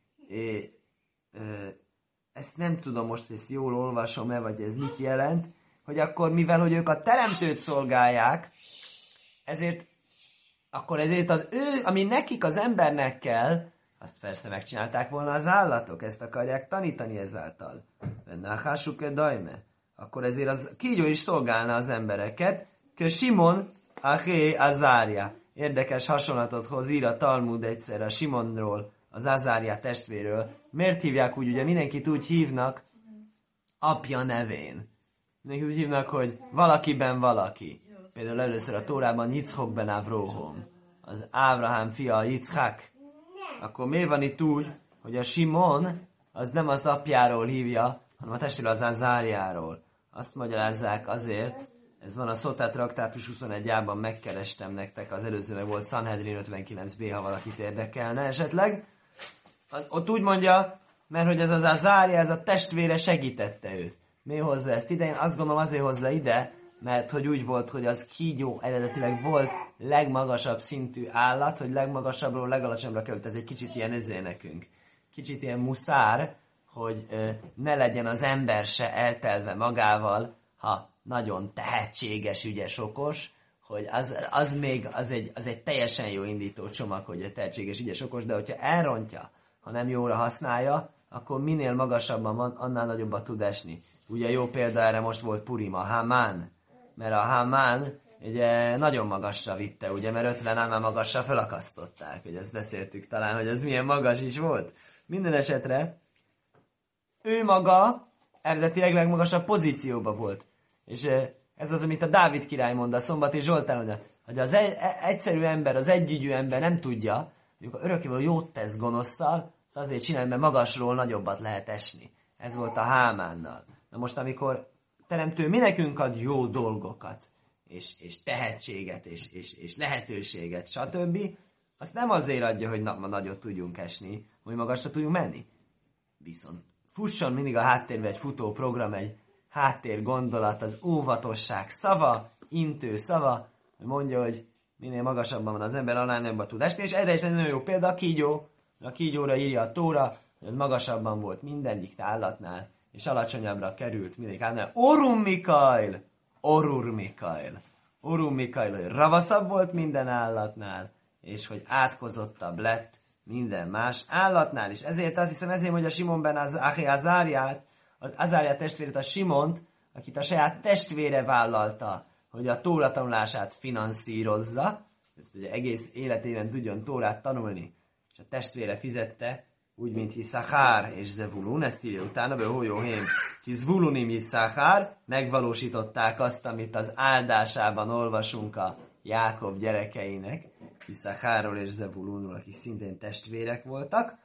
Ezt nem tudom most, ezt jól olvasom-e, vagy ez mit jelent, hogy akkor, mivel hogy ők a teremtőt szolgálják, ezért, akkor ezért az ő, ami nekik az embernek kell, azt persze megcsinálták volna az állatok, ezt akarják tanítani ezáltal. Náhásuk-e dajme? Akkor ezért az kígyó is szolgálna az embereket, que Simon Aché Azárja. Érdekes hasonlatot hoz ír a Talmud egyszer a Simonról, az Azárja testvéről. Miért hívják úgy? Ugye mindenkit úgy hívnak apja nevén. Mindenkit úgy hívnak, hogy valakiben valaki. Például először a Tórában Yitzchok ben Avrohom. Az Ábrahám fia Yitzchak. Akkor miért van itt úgy, hogy a Simon az nem az apjáról hívja, hanem a testvére az Azárjáról. Azt magyarázzák azért, ez van a Szotá traktátus huszonegyában, megkerestem nektek, az előző meg volt Sanhedrin ötvenkilenc bé, ha valakit érdekelne esetleg. Ott úgy mondja, mert hogy ez az Azárja, ez a testvére segítette őt. Mi hozza ezt ide? Én azt gondolom azért hozza ide, mert hogy úgy volt, hogy az kígyó eredetileg volt legmagasabb szintű állat, hogy legmagasabbról legalacsonyabbra került. Ez egy kicsit ilyen ezért nekünk. Kicsit ilyen muszár, hogy ö, ne legyen az ember se eltelve magával ha nagyon tehetséges, ügyes, okos, hogy az, az még az egy, az egy teljesen jó indító csomag, hogy egy tehetséges, ügyes, okos, de hogyha elrontja, ha nem jóra használja, akkor minél magasabban van, annál nagyobbat tud esni. Ugye jó példa erre most volt Purim, a Hamán, mert a Hamán ugye nagyon magasra vitte, ugye, mert ötven ámán magasra felakasztották, hogy ezt beszéltük talán, hogy ez milyen magas is volt. Minden esetre ő maga eredetileg legmagasabb pozícióban volt. És ez az, amit a Dávid király mond a Szombati Zsoltán, hogy az egyszerű ember, az együgyű ember nem tudja, hogy örökkévaló jót tesz gonoszszal, az azért csinálja, mert magasról nagyobbat lehet esni. Ez volt a Hámánnal. Na most, amikor teremtő mi nekünk ad jó dolgokat, és, és tehetséget, és, és, és lehetőséget, stb., azt nem azért adja, hogy na, ma nagyot tudjunk esni, hogy magasra tudjunk menni. Viszont fusson mindig a háttérbe egy futó program, egy háttér gondolat, az óvatosság szava, intő szava, hogy mondja, hogy minél magasabban van az ember, annál nagyobbat tud esni, és erre is egy nagyon jó példa a kígyó. A kígyóra írja a Tóra, hogy magasabban volt mindegyik állatnál, és alacsonyabbra került mindig állatnál. Orum Mikail! Orur Mikail! Orum Mikail, hogy ravaszabb volt minden állatnál, és hogy átkozottabb lett minden más állatnál is. Ezért azt hiszem, ezért mondja Simon ben az Achi Azáriát, az Azáriát testvérét, a Simont, akit a saját testvére vállalta, hogy a Tóra tanulását finanszírozza, ezt ugye egész életében tudjon Tórát tanulni, és a testvére fizette, úgy, mint Hiszachár és Zevulun, ezt írja utána, Behojóhém, ki Zvulunim Hiszachár, megvalósították azt, amit az áldásában olvasunk a Jákob gyerekeinek, Hiszachárról és Zevulunról, akik szintén testvérek voltak,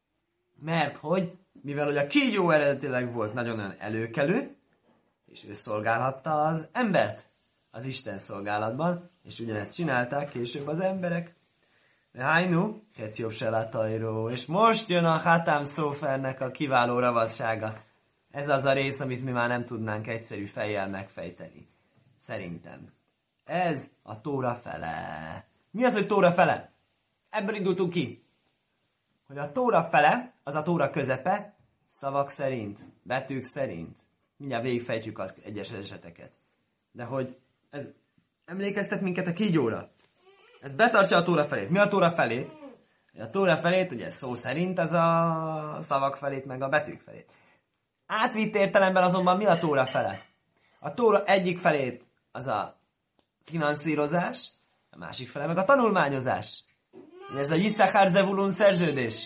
mert hogy, mivel hogy a kígyó eredetileg volt nagyon-nagyon előkelő, és ő szolgálhatta az embert az Isten szolgálatban, és ugyanezt csinálták később az emberek. Hájnu, Keciób Selatajró, és most jön a Hatám Szófernek a kiváló ravassága. Ez az a rész, amit mi már nem tudnánk egyszerű fejjel megfejteni. Szerintem. Ez a Tóra fele. Mi az, hogy Tóra fele? Ebből indultunk ki. Hogy a Tóra fele, az a Tóra közepe, szavak szerint, betűk szerint. Mindjárt végigfejtjük az egyes eseteket. De hogy ez emlékeztet minket a kígyóra. Ez betartja a Tóra felét. Mi a Tóra felét? A Tóra felét, ugye szó szerint az a szavak felét, meg a betűk felét. Átvitt értelemben azonban mi a Tóra fele? A Tóra egyik felét az a finanszírozás, a másik fele meg a tanulmányozás. Ez a Yisszachár Zevulun szerződés.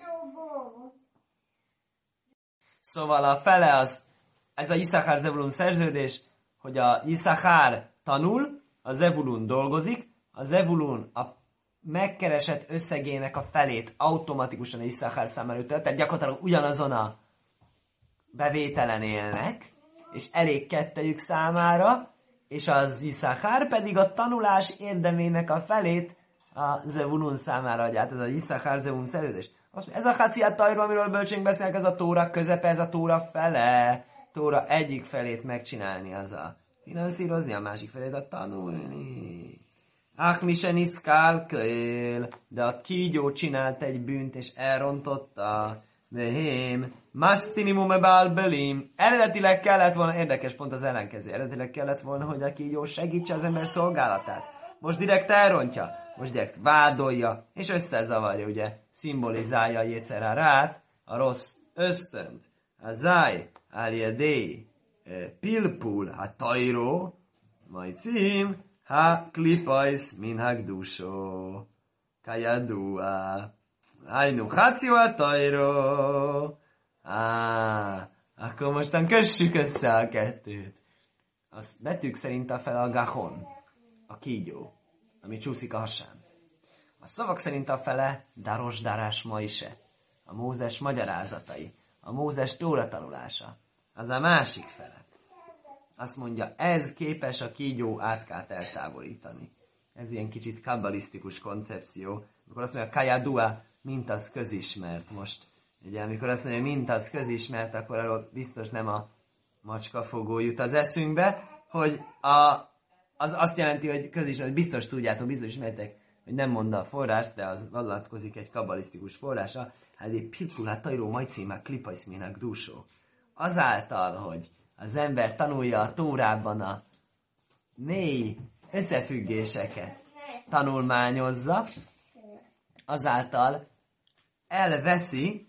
Szóval a fele az, ez a Yisszachár Zevulun szerződés, hogy a Yisszachár tanul, a Zevulun dolgozik, a Zevulun a megkeresett összegének a felét automatikusan a Yisszachár számára ütölt, tehát gyakorlatilag ugyanazon a bevételen élnek, és elég kettejük számára, és az Yisszachár pedig a tanulás érdemének a felét a Zevulun számára adja. Ez a Yisszachár Zevulun szerződés. Ez a Haciát Tajru, amiről bölcsénk beszélnek, ez a Tóra közepe, ez a Tóra fele. Tóra egyik felét megcsinálni, az a finanszírozni, a másik felét a tanulni. Ach, mi se niszkálkél, de a kígyó csinált egy bűnt, és elrontotta. Vehém, masztinimum e bálbelim. Eredetileg kellett volna, érdekes pont az ellenkező, eredetileg kellett volna, hogy a kígyó segítse az ember szolgálatát. Most direkt elrontja, most direkt vádolja, és összezavarja, ugye, szimbolizálja a jécerárát, a rossz ösztönt. A záj, áliadé, pilpul, ha tajró, majd cím, ha klipajsz, min hagdúsó, kajadúá. Ájnu, háció tajró. Á, akkor mostan kössük össze a kettőt. Az betűk szerint a fel a gahon, a kígyó, ami csúszik a hasán. A szavak szerint a fele darosdárás maise, a Mózes magyarázatai, a Mózes Tóra tanulása. Az a másik fele. Azt mondja, ez képes a kígyó átkát eltávolítani. Ez ilyen kicsit kabbalisztikus koncepció. Amikor azt mondja, kajadua, mint az közismert most. Ugye, amikor azt mondja, mint az közismert, akkor arról biztos nem a macskafogó jut az eszünkbe, hogy a, az azt jelenti, hogy közismert, hogy biztos tudjátok, biztos ismertek, hogy nem mondta a forrás, de az vallatkozik egy kabbalisztikus forrása. Hát egy pipul, hát tajró, majcímák, klipajszmének dúsó. Azáltal, hogy az ember tanulja a Tórában a mély összefüggéseket, tanulmányozza, azáltal elveszi,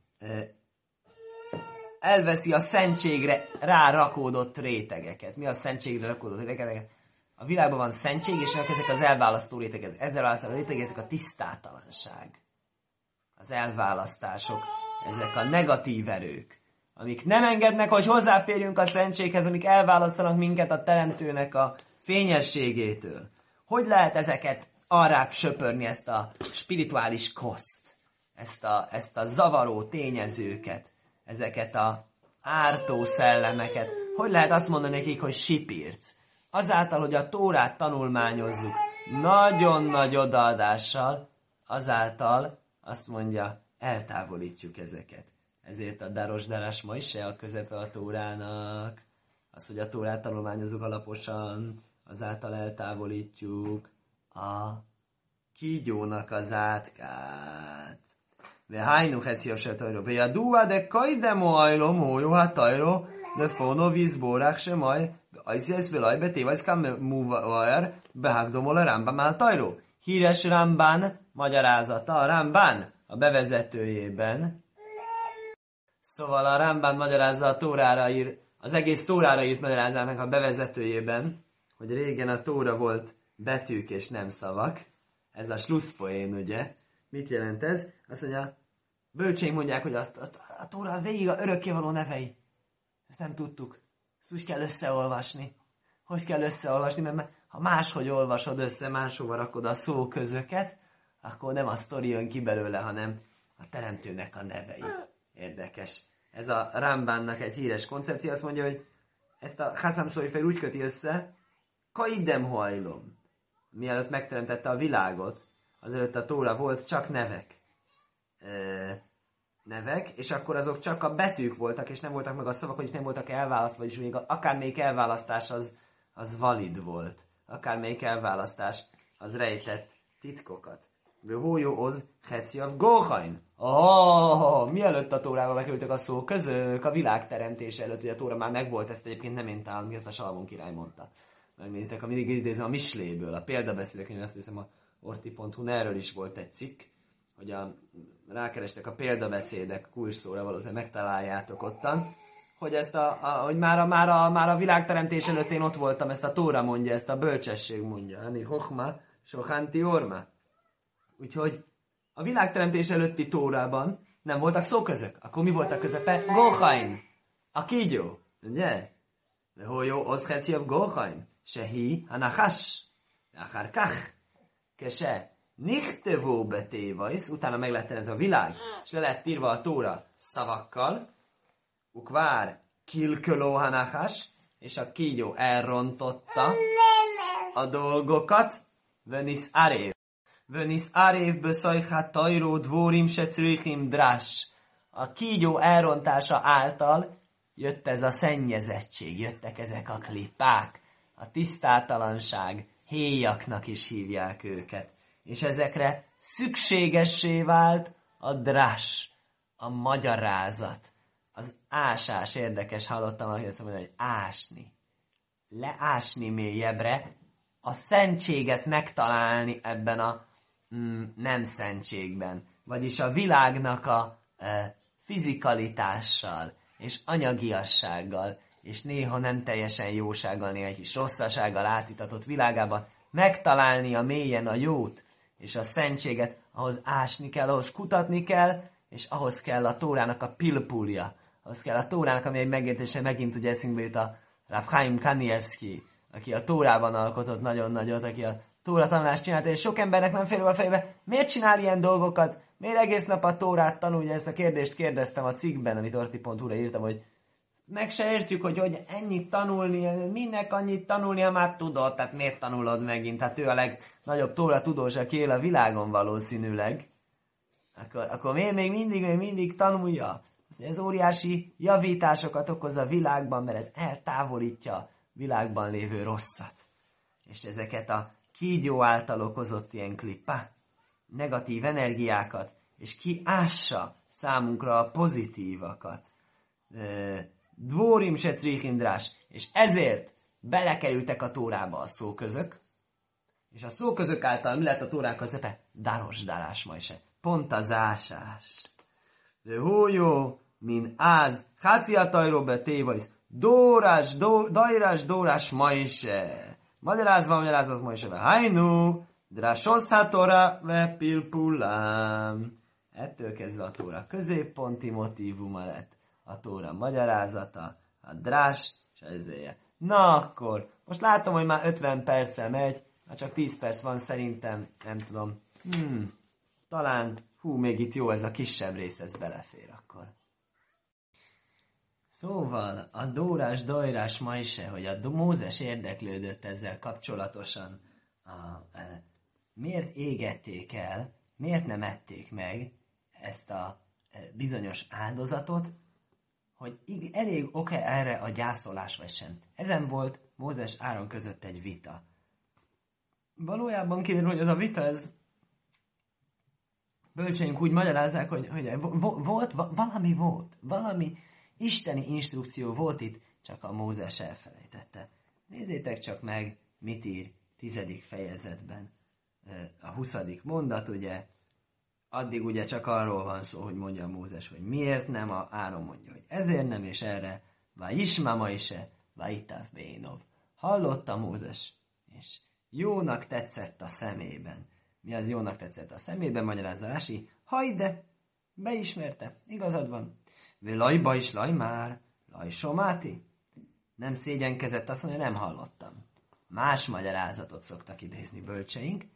elveszi a szentségre rárakódott rétegeket. Mi a szentségre rakódott rétegeket? A világban van szentség, és ezek az elválasztó rétegek. Ezzel választó rétegek, ezek a tisztátalanság. Az elválasztások, ezek a negatív erők, amik nem engednek, hogy hozzáférjünk a szentséghez, amik elválasztanak minket a teremtőnek a fényességétől. Hogy lehet ezeket arrább söpörni, ezt a spirituális koszt, ezt a, ezt a zavaró tényezőket, ezeket a ártó szellemeket? Hogy lehet azt mondani nekik, hogy sipírc? Azáltal, hogy a Tórát tanulmányozzuk nagyon nagy odaadással, azáltal azt mondja, eltávolítjuk ezeket. Ezért a Daros Darás ma is se a közepe a Tórának. Az, hogy a Tórát tanulmányozzuk alaposan, azáltal eltávolítjuk a kígyónak az átkát. De hájnu heciav se tajró. De a duva de kajdemo ajló mójó hát tajró, de fono vízbórák se maj, ajzész vilaj betévajszkám múvaer, behágdomol a Rambam áll tajró. Híres Rambán magyarázata, a Rambán a bevezetőjében. Szóval a Rambán magyarázza a Tórára ír, az egész Tórára írt magyarázának a bevezetőjében, hogy régen a Tóra volt betűk és nem szavak. Ez a slusszpoén, ugye? Mit jelent ez? Azt mondja, bölcséink mondják, hogy azt, azt a Tóra végig a örökkévaló nevei. Ezt nem tudtuk. Ezt úgy kell összeolvasni. Hogy kell összeolvasni? Mert ha máshogy olvasod össze, máshova rakod a szóközöket, akkor nem a sztori jön ki belőle, hanem a teremtőnek a nevei. Érdekes. Ez a Rambánnak egy híres koncepció, azt mondja, hogy ezt a Chasam Sofer úgy köti össze, kaidem hajlom. Mielőtt megteremtette a világot, azelőtt a Tóra volt csak nevek. Ö, nevek, és akkor azok csak a betűk voltak, és nem voltak meg a szavak, hogy nem voltak elválasztva, vagyis még akármelyik elválasztás az, az valid volt. Akármelyik elválasztás az rejtett titkokat. Hójó oz heciav góhain. Oh, mielőtt a Tórába bekerültek a szó közök, a világteremtés előtt, ugye a Tóra már megvolt, ezt egyébként nem én találom, ezt a Salamon király mondta. Megnézitek, ha mindig idézem a Misléből, a példabeszédek, én azt hiszem a orti pont hu erről is volt egy cikk, hogy a, rákerestek a példabeszédek kulcsszóra, valószínűleg megtaláljátok ottan, hogy, ezt a, a, hogy már, a, már, a, már a világteremtés előtt én ott voltam, ezt a Tóra mondja, ezt a bölcsesség mondja. Ani hochma, sohanti orma. Úgyhogy a világteremtés előtti Tórában nem voltak szóközök. Akkor mi volt a közepe? Góhain. A kígyó. Ugye? De hol jó, osz heciav góhain. Sehi hanachash. Achar kach. Kese. Nichtevó betévajsz. Utána meg lett teremtve a világ. És le lett írva a Tóra szavakkal. Ukvár kilköló hanachash. És a kígyó elrontotta a dolgokat. Venisz arév. Vönisz árév beszajhát tajró dvórim se cürichim drás. A kígyó elrontása által jött ez a szennyezettség, jöttek ezek a klippák, a tisztátalanság, héjaknak is hívják őket. És ezekre szükségessé vált a drás, a magyarázat, az ásás. Érdekes, hallottam, hogy azt mondani, hogy ásni. Leásni mélyebbre, a szentséget megtalálni ebben a mm, nem szentségben. Vagyis a világnak a e, fizikalitással és anyagiassággal, és néha nem teljesen jósággal, néha egy kis rosszasággal átitatott világában megtalálni a mélyen a jót és a szentséget, ahhoz ásni kell, ahhoz kutatni kell, és ahhoz kell a Tórának a pilpulja. Ahhoz kell a Tórának, ami egy megértése megint ugye eszünkbe jut a Rav Chaim Kanievski, aki a Tórában alkotott nagyon nagyot, aki a Tóra tanulást csinálta, és sok embernek nem fér a fejbe, miért csinál ilyen dolgokat? Miért egész nap a Tórát tanulja? Ezt a kérdést kérdeztem a cikkben, amit orti pont hu-ra írtam, hogy meg se értjük, hogy, hogy ennyit tanulni, minek annyit tanulni, ha már tudod, tehát miért tanulod megint? Hát ő a legnagyobb Tóra tudós, aki él a világon valószínűleg. Akkor, akkor miért még mindig, még mindig tanulja? Ez óriási javításokat okoz a világban, mert ez eltávolítja világban lévő rosszat. És ezeket a kígyó által okozott ilyen klippá, negatív energiákat, és kiássa számunkra a pozitívakat. dvorim se crichim drás, és ezért belekerültek a Tórába a szóközök, és a szóközök által mi lett a Tórák közepe? Daros darás Mojse. Pont az ásás. De hójó, min áz, háciatajról be tévajsz, dórás, dó, dajrás, dórás Mojse. Magyarázva, magyarázat Mojse. Hájnú, drásos hatora ve pilpulám. Ettől kezdve a Tóra középponti motívuma lett. A Tóra magyarázata, a drás, és ezért. Na akkor, most látom, hogy már ötven perccel megy, már csak tíz perc van szerintem, nem tudom. Hmm, talán, hú, még itt jó ez a kisebb rész, ez belefér akkor. Szóval a Dórás, Dajrás Mojse, hogy a Mózes érdeklődött ezzel kapcsolatosan, a, a, miért égették el, miért nem ették meg ezt a bizonyos áldozatot, hogy elég oké erre a gyászolás vagy sem. Ezen volt Mózes Áron között egy vita. Valójában kiderül, hogy ez a vita, ez bölcseink úgy magyarázzák, hogy, hogy volt, valami volt, valami isteni instrukció volt itt, csak a Mózes elfelejtette. Nézzétek csak meg, mit ír tizedik fejezetben. A huszadik mondat, ugye, addig ugye csak arról van szó, hogy mondja Mózes, hogy miért nem, a Áron mondja, hogy ezért nem, és erre, vá isma Mojse, vá itáv bénov. Hallotta Mózes, és jónak tetszett a szemében. Mi az jónak tetszett a szemében, magyarázza Rási? Hajde, beismerte, igazad van. Vé lajba is laj már, laj somáti. Nem szégyenkezett, azt mondja, nem hallottam. Más magyarázatot szoktak idézni bölcseink.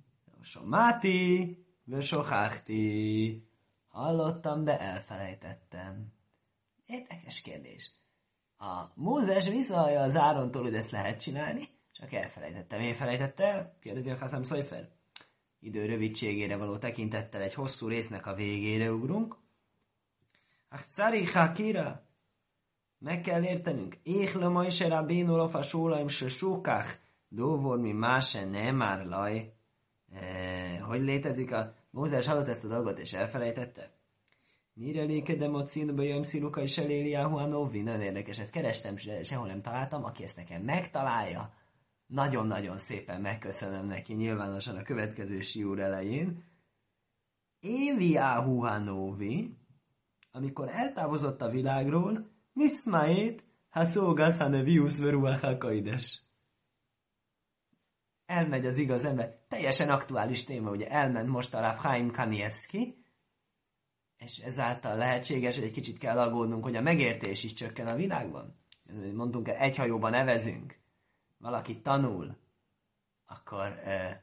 Somáti, vé soháhti. Hallottam, de elfelejtettem. Érdekes kérdés. A Mózes visszahallja az Árontól, hogy ezt lehet csinálni, csak elfelejtettem. Én felejtette el? Kérdezi a Haszám Szojfer. Idő rövidségére való tekintettel egy hosszú résznek a végére ugrunk. Ach, cari hakira. Meg kell értenünk. Éhle Mojse Rabbeinu lofa sólaim se sókach. Dóvor mi máse nem már laj. E, hogy létezik a... Mózes hallott ezt a dolgot és elfelejtette? Mire lékedem a cínba, jöjjön sziluka és eléliáhu a novi. Nagyon érdekeset kerestem, sehol nem találtam. Aki ezt nekem megtalálja, nagyon-nagyon szépen megköszönöm neki nyilvánosan a következő siúr elején. Éliáhu a novi, amikor eltávozott a világról, Niszmáét, ha szógasz, ha neviusz veruachakaides. Elmegy az igaz ember. Teljesen aktuális téma, ugye elment most a Rav Chaim Kanievski, és ezáltal lehetséges, hogy egy kicsit kell aggódnunk, hogy a megértés is csökken a világban. Mondtunk, egy hajóban nevezünk, valaki tanul, akkor, eh,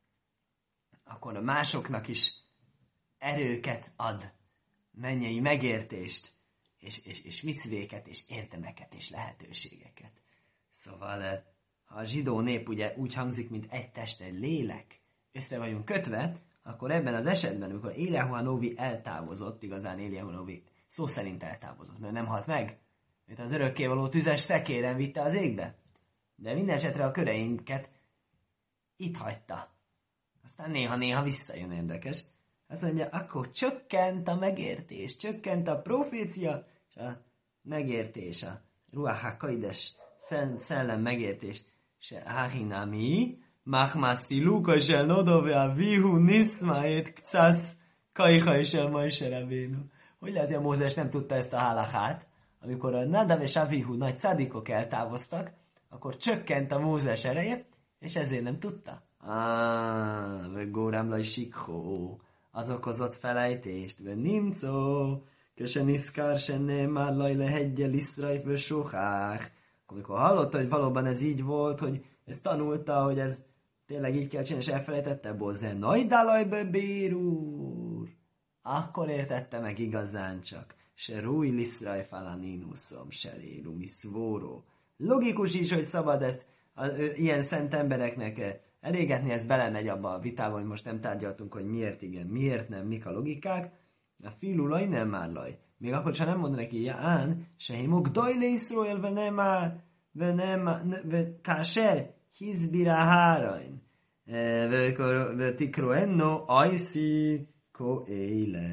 akkor másoknak is erőket ad, mennyei megértést, és, és, és micvéket, és érdemeket, és lehetőségeket. Szóval, ha a zsidó nép ugye úgy hangzik, mint egy test, egy lélek, össze vagyunk kötve, akkor ebben az esetben, amikor Éliáhu a Novi eltávozott, igazán Éliáhu a Novi szó szerint eltávozott, mert nem halt meg, mert az örökkévaló tüzes szekéren vitte az égbe. De minden esetre a köreinket itt hagyta. Aztán néha-néha visszajön, érdekes. Azt mondja, akkor csökkent a megértés, csökkent a profécia, és a megértés, a Ruach HaKodesh szellem megértés, se Hahinami, Machmaszi Luka se Nodove a Vihu Niszmaét Kcasz Kajha és el Mojse Rabbeinu. Hogy lehet, hogy a Mózes nem tudta ezt a hálachát, amikor a Nadav és Avihu nagy cadikok eltávoztak, akkor csökkent a Mózes ereje, és ezért nem tudta. Ah, ve górámlaj sikho, az okozott felejtést, ve nimcó, köse niszkár se némár laj lehegyel iszraj ve sohák. Amikor hallotta, hogy valóban ez így volt, hogy ezt tanulta, hogy ez tényleg így kell csinálni, és elfelejtette, bozze najdálajbe bérúr. Akkor értette meg igazán csak. Se rúj liszraj falanínuszom, se léru miszvóró. Logikus is, hogy szabad ezt az, ö, ilyen szent embereknek elégetni, ez belemegy abba a vitába, hogy most nem tárgyaltunk, hogy miért igen, miért nem, mik a logikák. A filulaj nem már laj. Még akkor sem nem mondanak neki, án, se himok dajle iszróel, ve nem már, ve nem ve káser, hizbira hárain. Ve tikro enno, ajszi, ko éle.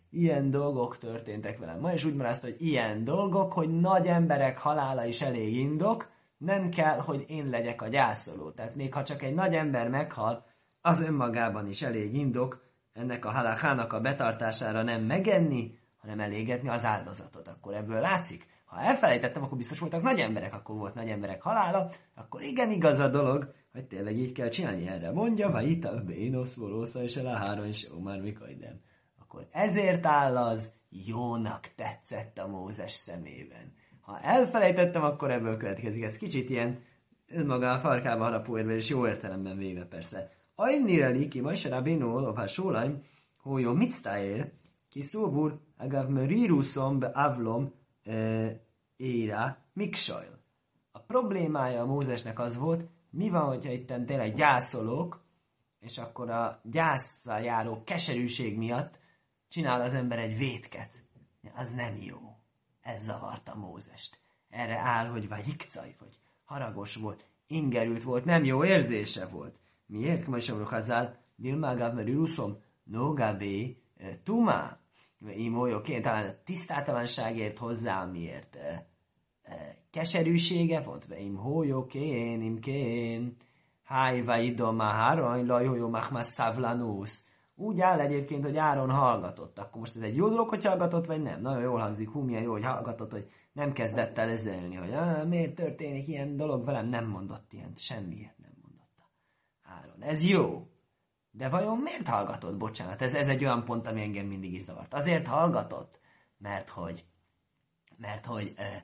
ilyen dolgok történtek velem. Ma is úgy marázta, hogy ilyen dolgok, hogy nagy emberek halála is elég indok, nem kell, hogy én legyek a gyászoló. Tehát még ha csak egy nagy ember meghal, az önmagában is elég indok ennek a halakhának a betartására nem megenni, hanem elégetni az áldozatot. Akkor ebből látszik. Ha elfelejtettem, akkor biztos voltak nagy emberek, akkor volt nagy emberek halála, akkor igen igaz a dolog, hogy tényleg így kell csinálni. Erre mondja, vagy itt a bénosz, volósza és el a három is, ó, már mikor idem. Akkor ezért áll az, jónak tetszett a Mózes szemében. Ha elfelejtettem, akkor ebből következik. Ez kicsit ilyen önmaga a farkába harapó érve, és jó értelemben véve persze. Ajnire liki, majd se rabénó olvá sólaim, hogy jó mit sztájér, ki szóvúr, agav meriruszom be avlom éra miksajl. A problémája a Mózesnek az volt, mi van, hogyha itten tényleg gyászolók, és akkor a gyászsal járó keserűség miatt csinál az ember egy vétket. Az nem jó. Ez zavarta Mózest. Erre áll, hogy vagy ikcaj, vagy haragos volt, ingerült volt, nem jó érzése volt. Miért? Kama is amrok hazzál, dilmágáv meriruszom, nogabé, tumá. Imójóként talán a tisztátalanságért hozzá, miért e, e, keserűsége volt, ve im hójókén, imkén, hájva idom a hárany, lajhójó machmas szavlanusz. Úgy áll egyébként, hogy Áron hallgatott. Akkor most ez egy jó dolog, hogy hallgatott, vagy nem? Nagyon jól hangzik, hú, milyen jó, hogy hallgatott, hogy nem kezdett el ezelni, hogy ah, miért történik ilyen dolog velem, nem mondott ilyent, semmiért nem mondotta Áron. Ez jó. De vajon miért hallgatott? Bocsánat, ez, ez egy olyan pont, ami engem mindig is zavart. Azért hallgatott, mert hogy, mert hogy eh,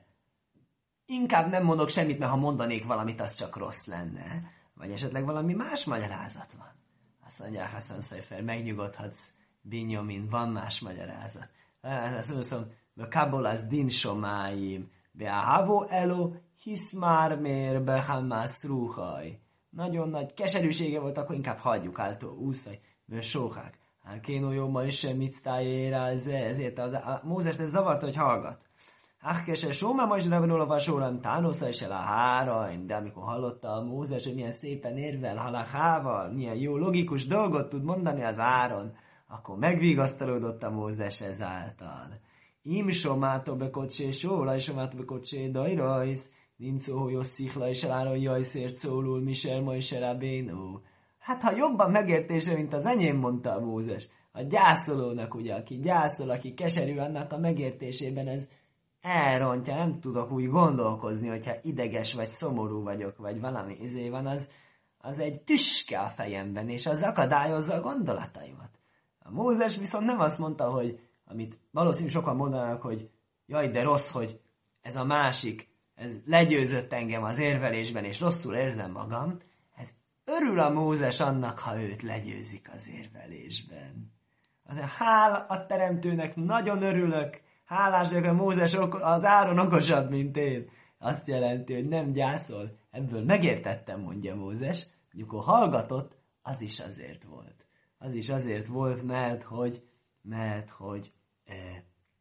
inkább nem mondok semmit, mert ha mondanék valamit, az csak rossz lenne. Vagy esetleg valami más magyarázat van. Azt mondják, Hassan Szejfer, megnyugodhatsz, Binyamin, van más magyarázat. Azt mondom, be kabolaz din somáim, be a havo elo, hisz már mér be hamász rúhaj. Nagyon nagy keserűsége volt, akkor inkább hagyjuk által úszaj, mert sóhák. Hát kénó jó, ma is semmit sztájéra, ezért az, a Mózest ez zavarta, hogy hallgat. Hát kese sóma ma is revenolva sórán tánosza is el a hárany, de amikor hallotta a Mózes, hogy milyen szépen érvel halachával, milyen jó logikus dolgot tud mondani az Áron, akkor megvigasztalódott a Mózes ezáltal. Im somátó bekocsé sóla, és somátó bekocsé dajrajsz, nimcó hogy osszikla és eláron jajszért szólul, misel ma is elabénó. Hát ha jobban megértése, mint az enyém, mondta a Mózes. A gyászolónak, ugye, aki gyászol, aki keserű, annak a megértésében ez elrontja, nem tudok úgy gondolkozni, hogyha ideges vagy szomorú vagyok, vagy valami izé van, az, az egy tüske a fejemben, és az akadályozza a gondolataimat. A Mózes viszont nem azt mondta, hogy, amit valószínűleg sokan mondanak, hogy jaj, de rossz, hogy ez a másik, ez legyőzött engem az érvelésben, és rosszul érzem magam, ez örül a Mózes annak, ha őt legyőzik az érvelésben. Azért hál a teremtőnek, nagyon örülök, hálás vagyok, hogy Mózes az Áron okosabb, mint én. Azt jelenti, hogy nem gyászol. Ebből megértettem, mondja Mózes, hogy akkor hallgatott, az is azért volt. Az is azért volt, mert hogy, mert hogy eh,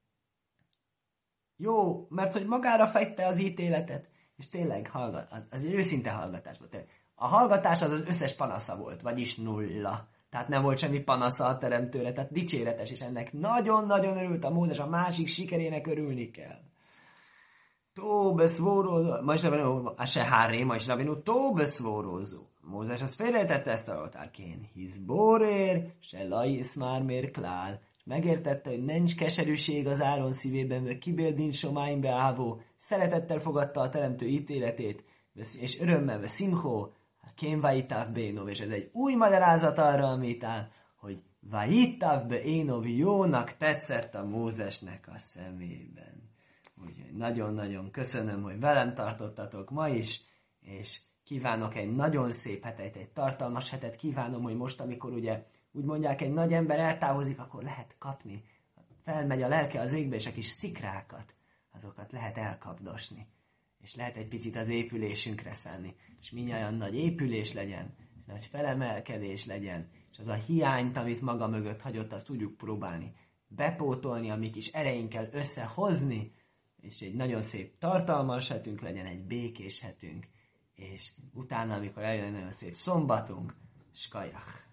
jó, mert hogy magára fegyte az ítéletet, és tényleg hallgat, az, az egy őszinte hallgatás volt. A hallgatás az az összes panasza volt, vagyis nulla. Tehát nem volt semmi panasza a teremtőre, tehát dicséretes, és ennek nagyon-nagyon örült a Mózes, a másik sikerének örülni kell. Tóbeszvórózó, ma is rabbenú, a se hárré, ma is rabbenú, tóbeszvórózó. Mózes azt félretette ezt a oltárkén. Hisz bórér, se laisz már mér klál. Megértette, hogy nincs keserűség az Áron szívében, mert kibéldin somáim beávó, szeretettel fogadta a teremtő ítéletét, és örömmel ve szimchó, kén vajitav bénov, és ez egy új magyarázat arra, amit áll, hogy vajitav bénov, jónak tetszett a Mózesnek a szemében. Úgyhogy nagyon-nagyon köszönöm, hogy velem tartottatok ma is, és kívánok egy nagyon szép hetet, egy tartalmas hetet kívánom, hogy most, amikor ugye úgy mondják, egy nagy ember eltávozik, akkor lehet kapni. Felmegy a lelke az égbe, és a kis szikrákat, azokat lehet elkapdosni. És lehet egy picit az épülésünkre szállni. És mindjárt nagy épülés legyen, nagy felemelkedés legyen, és az a hiányt, amit maga mögött hagyott, azt tudjuk próbálni bepótolni, a mi kis ereinkkel összehozni, és egy nagyon szép tartalmas hetünk legyen, egy békés hetünk, és utána, amikor eljön egy nagyon szép szombatunk, skajach!